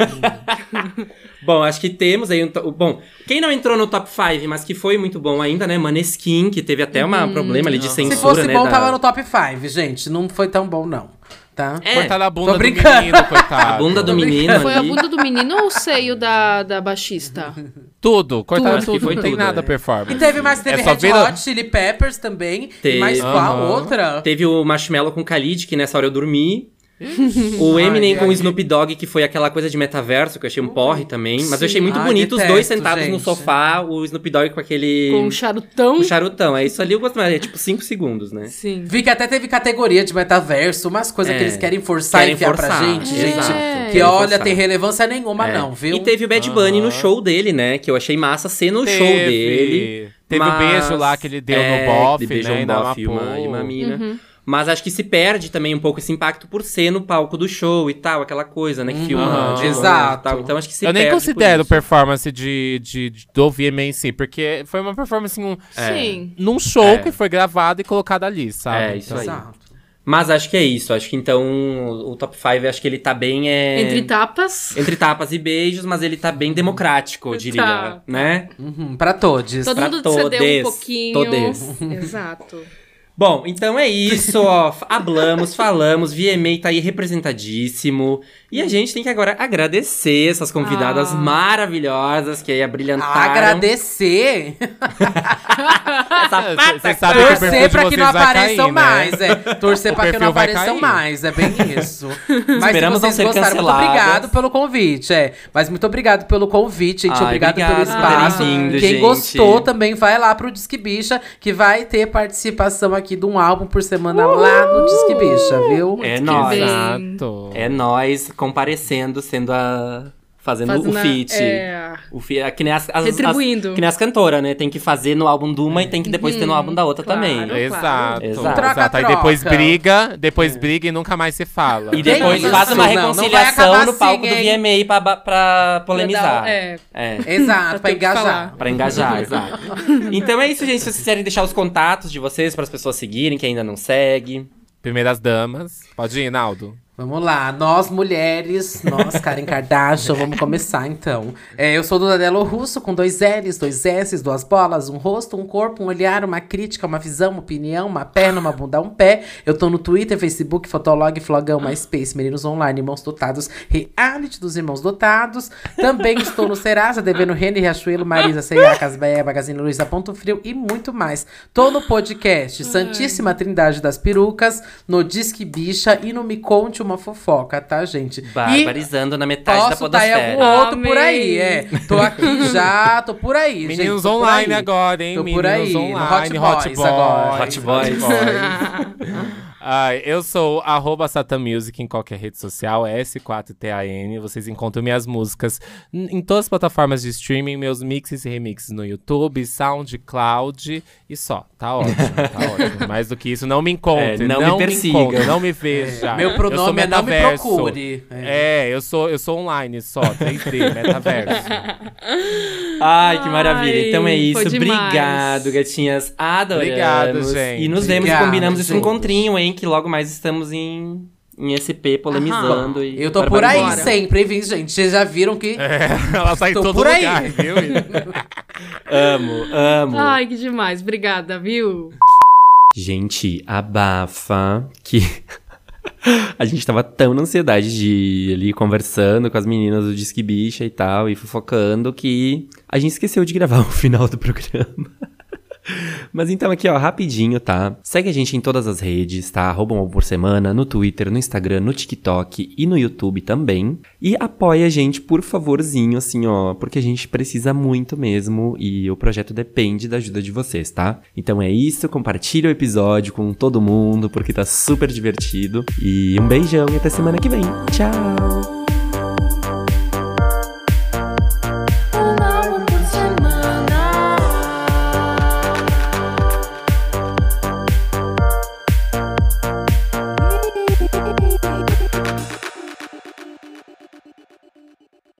Bom, acho que temos aí um... to- Bom, quem não entrou no top cinco, mas que foi muito bom ainda, né? Maneskin, que teve até um problema ali de censura, Se fosse né? bom, da- tava no top cinco, gente. Não foi tão bom, não. Tá? É, Cortar a bunda tô do brincando. menino, coitado. A bunda do Tô menino Foi a ali. bunda do menino ou o seio da, da baixista? Tudo, coitado, Tudo, tudo, acho que foi não tem tudo, nada é. performance. E teve mais, teve É só Red ver- Hot Chili Peppers também. Teve. E mais qual? Aham. Outra? Teve o Marshmello com Khalid, que nessa hora eu dormi. O Eminem Ai, com o ai. Snoop Dogg, que foi aquela coisa de metaverso, que eu achei um porre também. Mas eu achei muito Ai, bonito os dois detesto, sentados no gente. sofá, o Snoop Dogg com aquele... Com um charutão? o charutão. É isso ali, eu gosto mais. É tipo cinco segundos, né? Sim. Vi que até teve categoria de metaverso, umas coisas É. que eles querem forçar Querem e enfiar pra forçar, gente, gente. exato. Que Querem olha, forçar. tem relevância nenhuma, É. não, viu? E teve o Bad Bunny no Aham. show dele, né? Que eu achei massa ser no Teve. show dele. Teve mas- o beijo lá que ele deu é, no bofe, ele beijou né? um e na bofe e uma, Mapô. e uma mina. Mas acho que se perde também um pouco esse impacto por ser no palco do show e tal, aquela coisa, né? Que filma Aham. de longe Exato. e tal. Então acho que se Eu nem perde por considero isso. performance de, de, de- do V M A em si, porque foi uma performance um, Sim. num show É. que foi gravado e colocado ali, sabe? É, isso Então, aí. Exato. Mas acho que é isso. Acho que então o top cinco, acho que ele tá bem... É... Entre tapas. Entre tapas e beijos, mas ele tá bem democrático, eu diria, Tá. né? Uhum, pra todos. Todo pra mundo cedeu um todes, pouquinho. todes. Exato. Bom, então é isso, ó. Hablamos, falamos, V M A tá aí representadíssimo. E a gente tem que agora agradecer essas convidadas Ah. maravilhosas que aí abrilhantaram. Agradecer. essa É, pata. Você sabe que o perfil Torcer de pra que vocês não vai apareçam cair, né? mais, é. Torcer O pra que não perfil vai apareçam cair. mais, é bem isso. Mas Esperamos se não vocês ser gostaram, muito canceladas. obrigado pelo convite, é. Mas muito obrigado pelo convite, gente. Ai, obrigado, obrigado pelo por espaço. terem vindo, Quem gente. gostou também vai lá pro Disque Bicha, que vai ter participação aqui de um álbum por semana lá no Disque Bicha, viu? É nóis. Exato. É nós comparecendo, sendo a... Fazendo, Fazendo o a- feat. é. O fi... é que nem as, as, Retribuindo. as- que nem as cantoras, né? Tem que fazer no álbum de uma e tem que depois ter no álbum da outra claro. também. Exato, Exato. Troca, exato. Aí troca. depois briga, depois briga e nunca mais se fala. E depois isso? faz uma Não, não vai reconciliação acabar no palco assim, do hein? V M A pra, ba- pra polemizar. Pra dar- é. É. Exato, pra ter o que engajar. falar. Pra engajar, exato. Então é isso, gente. Se vocês quiserem deixar os contatos de vocês para as pessoas seguirem, que ainda não segue. Primeiras damas. Pode ir, Naldo? Vamos lá, nós mulheres, nós Karen Kardashian, vamos começar então. É, eu sou Duda Delo Russo, com dois L's, dois S's, duas bolas, um rosto, um corpo, um olhar, uma crítica, uma visão, uma opinião, uma perna, uma bunda, um pé. Eu tô no Twitter, Facebook, Fotolog, Flogão, MySpace, Meninos Online, Irmãos Dotados, Reality dos Irmãos Dotados. Também estou no Serasa, devendo Rene, Riachuelo, Marisa, C A, Casbeia, Magazine Luiza, Ponto Frio e muito mais. Tô no podcast Santíssima Trindade das Perucas, no Disque Bicha e no Me Conte uma Fofoca, tá, gente? Barbarizando na metade da Posso tá em algum podosfera. outro por aí, é. Tô aqui já, tô por aí, gente. Meninos tô por online aí. agora, hein? Tô por Meninos aí, no online, Hot Hot Boys Boys. agora. Hot Boys. Ai, eu sou arroba Satan Music em qualquer rede social, S quatro T A N. Vocês encontram minhas músicas n- em todas as plataformas de streaming, meus mixes e remixes no YouTube, SoundCloud e só. Tá ótimo, tá ótimo. Mais do que isso, não me encontre, É, não não, me me persiga. encontre, não me veja. Meu Eu sou pronome é não me metaverso. procure. É, eu sou, eu sou online só, três D, metaverso. Ai, que maravilha. Então é Ai, isso. foi demais. Obrigado, gatinhas. Adoramos. Obrigado, gente. E nos vemos e Obrigado, combinamos esse gente. encontrinho, hein? Que logo mais estamos em, em S P polemizando. E Eu tô por aí barbarizando. sempre, hein, gente? Vocês já viram que. É, ela sai em Tô todo por aí. lugar, viu? Amo, amo. Ai, que demais. Obrigada, viu? Gente, abafa que a gente tava tão na ansiedade de ir ali conversando com as meninas do Disque Bicha e tal, e fofocando, que a gente esqueceu de gravar o final do programa. Mas então aqui, ó, rapidinho, tá? Segue a gente em todas as redes, tá? Arroba um álbum por semana, no Twitter, no Instagram, no TikTok e no YouTube também. E apoia a gente, por favorzinho, assim, ó, porque a gente precisa muito mesmo e o projeto depende da ajuda de vocês, tá? Então é isso, compartilha o episódio com todo mundo, porque tá super divertido. E um beijão e até semana que vem. Tchau!